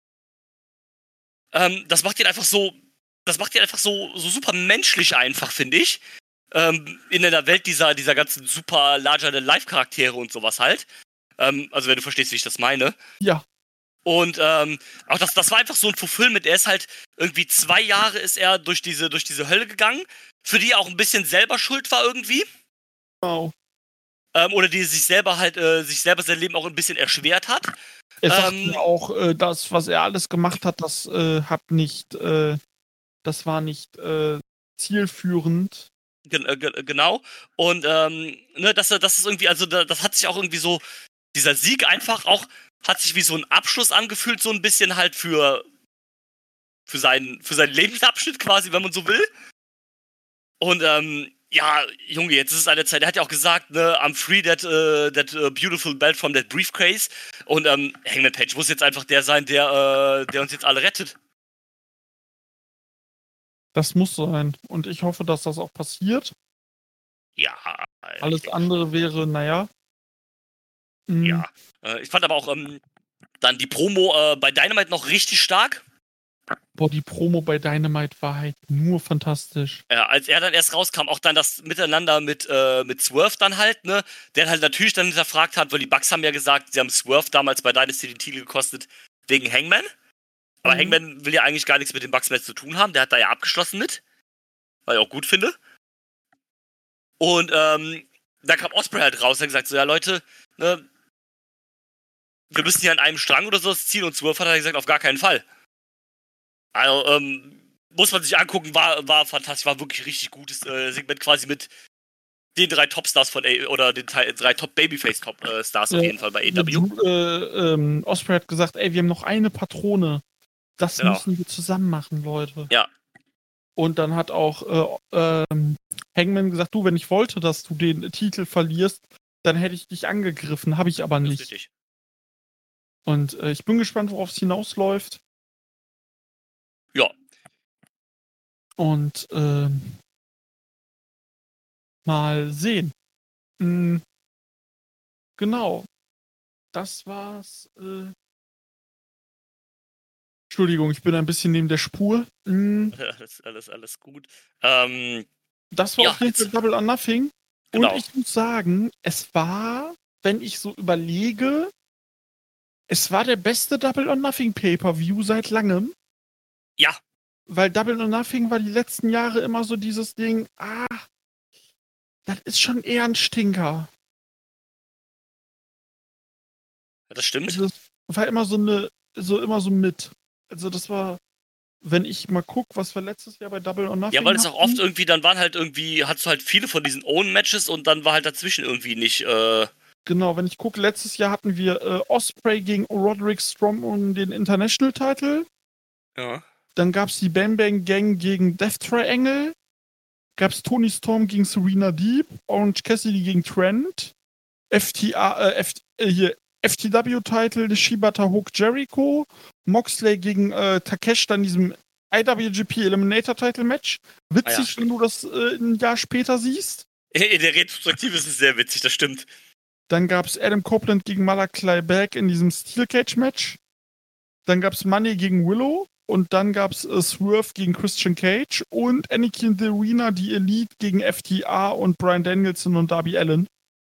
Ähm, das macht ihn einfach so, das macht ihn einfach so, so super menschlich einfach, finde ich. Ähm, in einer Welt dieser, dieser ganzen super larger-than-life-Charaktere und sowas halt. Ähm, also wenn du verstehst, wie ich das meine. Ja. Und ähm, auch das, das war einfach so ein Fulfillment. Er ist halt irgendwie zwei Jahre ist er durch diese, durch diese Hölle gegangen, für die er auch ein bisschen selber schuld war irgendwie. Wow. Ähm, oder die sich selber halt, äh, sich selber sein Leben auch ein bisschen erschwert hat. Er sagt ähm, ja auch, äh, das, was er alles gemacht hat, das äh, hat nicht, äh, das war nicht äh, zielführend. Gen äh, genau. Und ähm, ne, das, das ist irgendwie, also das hat sich auch irgendwie so, dieser Sieg einfach auch, hat sich wie so ein Abschluss angefühlt, so ein bisschen halt für, für seinen, für seinen Lebensabschnitt quasi, wenn man so will. Und ähm, ja, Junge, jetzt ist es an der Zeit. Er hat ja auch gesagt, ne, I'm free that, uh, that uh, beautiful belt from that briefcase. Und ähm, Hangman Page muss jetzt einfach der sein, der, äh, der uns jetzt alle rettet. Das muss sein. Und ich hoffe, dass das auch passiert. Ja. Alles andere wäre, naja. Mhm. Ja. Äh, ich fand aber auch ähm, dann die Promo äh, bei Dynamite noch richtig stark. Boah, die Promo bei Dynamite war halt nur fantastisch. Ja, als er dann erst rauskam, auch dann das Miteinander mit, äh, mit Swerve dann halt, ne, der halt natürlich dann hinterfragt hat, weil die Bucks haben ja gesagt, sie haben Swerve damals bei Dynasty den Titel gekostet wegen Hangman. Aber mhm. Hangman will ja eigentlich gar nichts mit den Bucks mehr zu tun haben, der hat da ja abgeschlossen mit, was ich auch gut finde. Und ähm, da kam Osprey halt raus und hat gesagt, so, ja Leute, ne, wir müssen hier an einem Strang oder so ziehen, und Swerve hat halt gesagt, auf gar keinen Fall. Also, ähm, muss man sich angucken, war, war fantastisch, war wirklich richtig gutes äh, Segment quasi mit den drei Topstars von A oder den drei Top Babyface Top äh, Stars auf jeden Fall bei A E W. Äh, ähm, Osprey hat gesagt, ey, wir haben noch eine Patrone. Das genau. müssen wir zusammen machen, Leute. Ja. Und dann hat auch äh, ähm, Hangman gesagt, du, wenn ich wollte, dass du den Titel verlierst, dann hätte ich dich angegriffen, habe ich aber nicht. Das ist richtig. Und äh, ich bin gespannt, worauf es hinausläuft. Ja. Und ähm, mal sehen. Mhm. Genau. Das war's. Äh Entschuldigung, ich bin ein bisschen neben der Spur. Mhm. Alles, alles, alles gut. Ähm, das war ja, auf jeden Fall Double or Nothing. Genau. Und ich muss sagen, es war, wenn ich so überlege, es war der beste Double or Nothing Pay-Per-View seit langem. Ja. Weil Double or Nothing war die letzten Jahre immer so dieses Ding, ah, das ist schon eher ein Stinker. Ja, das stimmt. Also, das war immer so eine, so immer so mit. Also das war, wenn ich mal gucke, was wir letztes Jahr bei Double or Nothing Ja, weil es auch oft irgendwie, dann waren halt irgendwie, hattest du halt viele von diesen Own-Matches und dann war halt dazwischen irgendwie nicht, äh... Genau, wenn ich gucke, letztes Jahr hatten wir äh, Osprey gegen Roderick Strong um den International-Title. Ja. Dann gab es die Bang Bang Gang gegen Death Triangle. Gab es Toni Storm gegen Serena Deeb. Orange Cassidy gegen Trent. F T A, äh, F, äh, hier, F T W-Title, Shibata Hook Jericho. Moxley gegen äh, Takesh, dann diesem I W G P Eliminator-Title-Match. Witzig, ah, ja, wenn du das äh, ein Jahr später siehst. In der Retrospektive ist es sehr witzig, das stimmt. Dann gab es Adam Copeland gegen Malachi Black in diesem Steel Cage-Match. Dann gab es Money gegen Willow. Und dann gab es äh, Swerve gegen Christian Cage und Anakin the Arena, die Elite gegen F T R und Bryan Danielson und Darby Allin.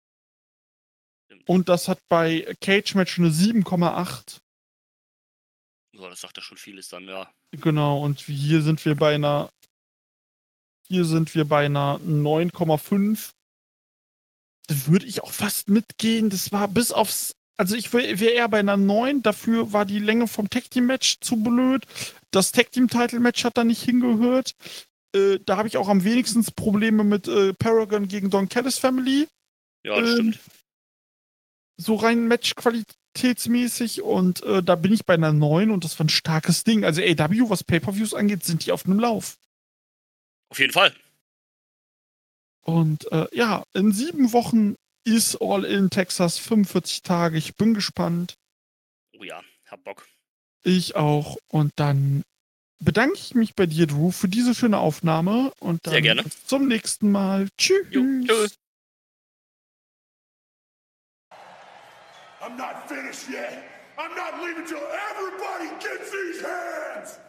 Und das hat bei Cage-Match eine sieben Komma acht. So, das sagt ja schon vieles dann, ja. Genau, und hier sind wir bei einer hier sind wir bei einer neun Komma fünf. Da würde ich auch fast mitgehen. Das war bis aufs, also ich wäre wär eher bei einer neun. Dafür war die Länge vom Tag-Team-Match zu blöd. Das Tag-Team-Title-Match hat da nicht hingehört. Äh, da habe ich auch am wenigsten Probleme mit äh, Paragon gegen Don Callis Family. Ja, das ähm, stimmt. So rein Match-qualitätsmäßig. Und äh, da bin ich bei einer neun und das war ein starkes Ding. Also A E W, was Pay-Per-Views angeht, sind die auf einem Lauf. Auf jeden Fall. Und äh, ja, in sieben Wochen ist All in Texas, fünfundvierzig Tage. Ich bin gespannt. Oh ja, hab Bock. Ich auch. Und dann bedanke ich mich bei dir, Drew, für diese schöne Aufnahme. Und dann Sehr gerne. bis zum nächsten Mal. Tschüss. Jo, tschüss. I'm not finished yet. I'm not leaving till everybody gets these hands.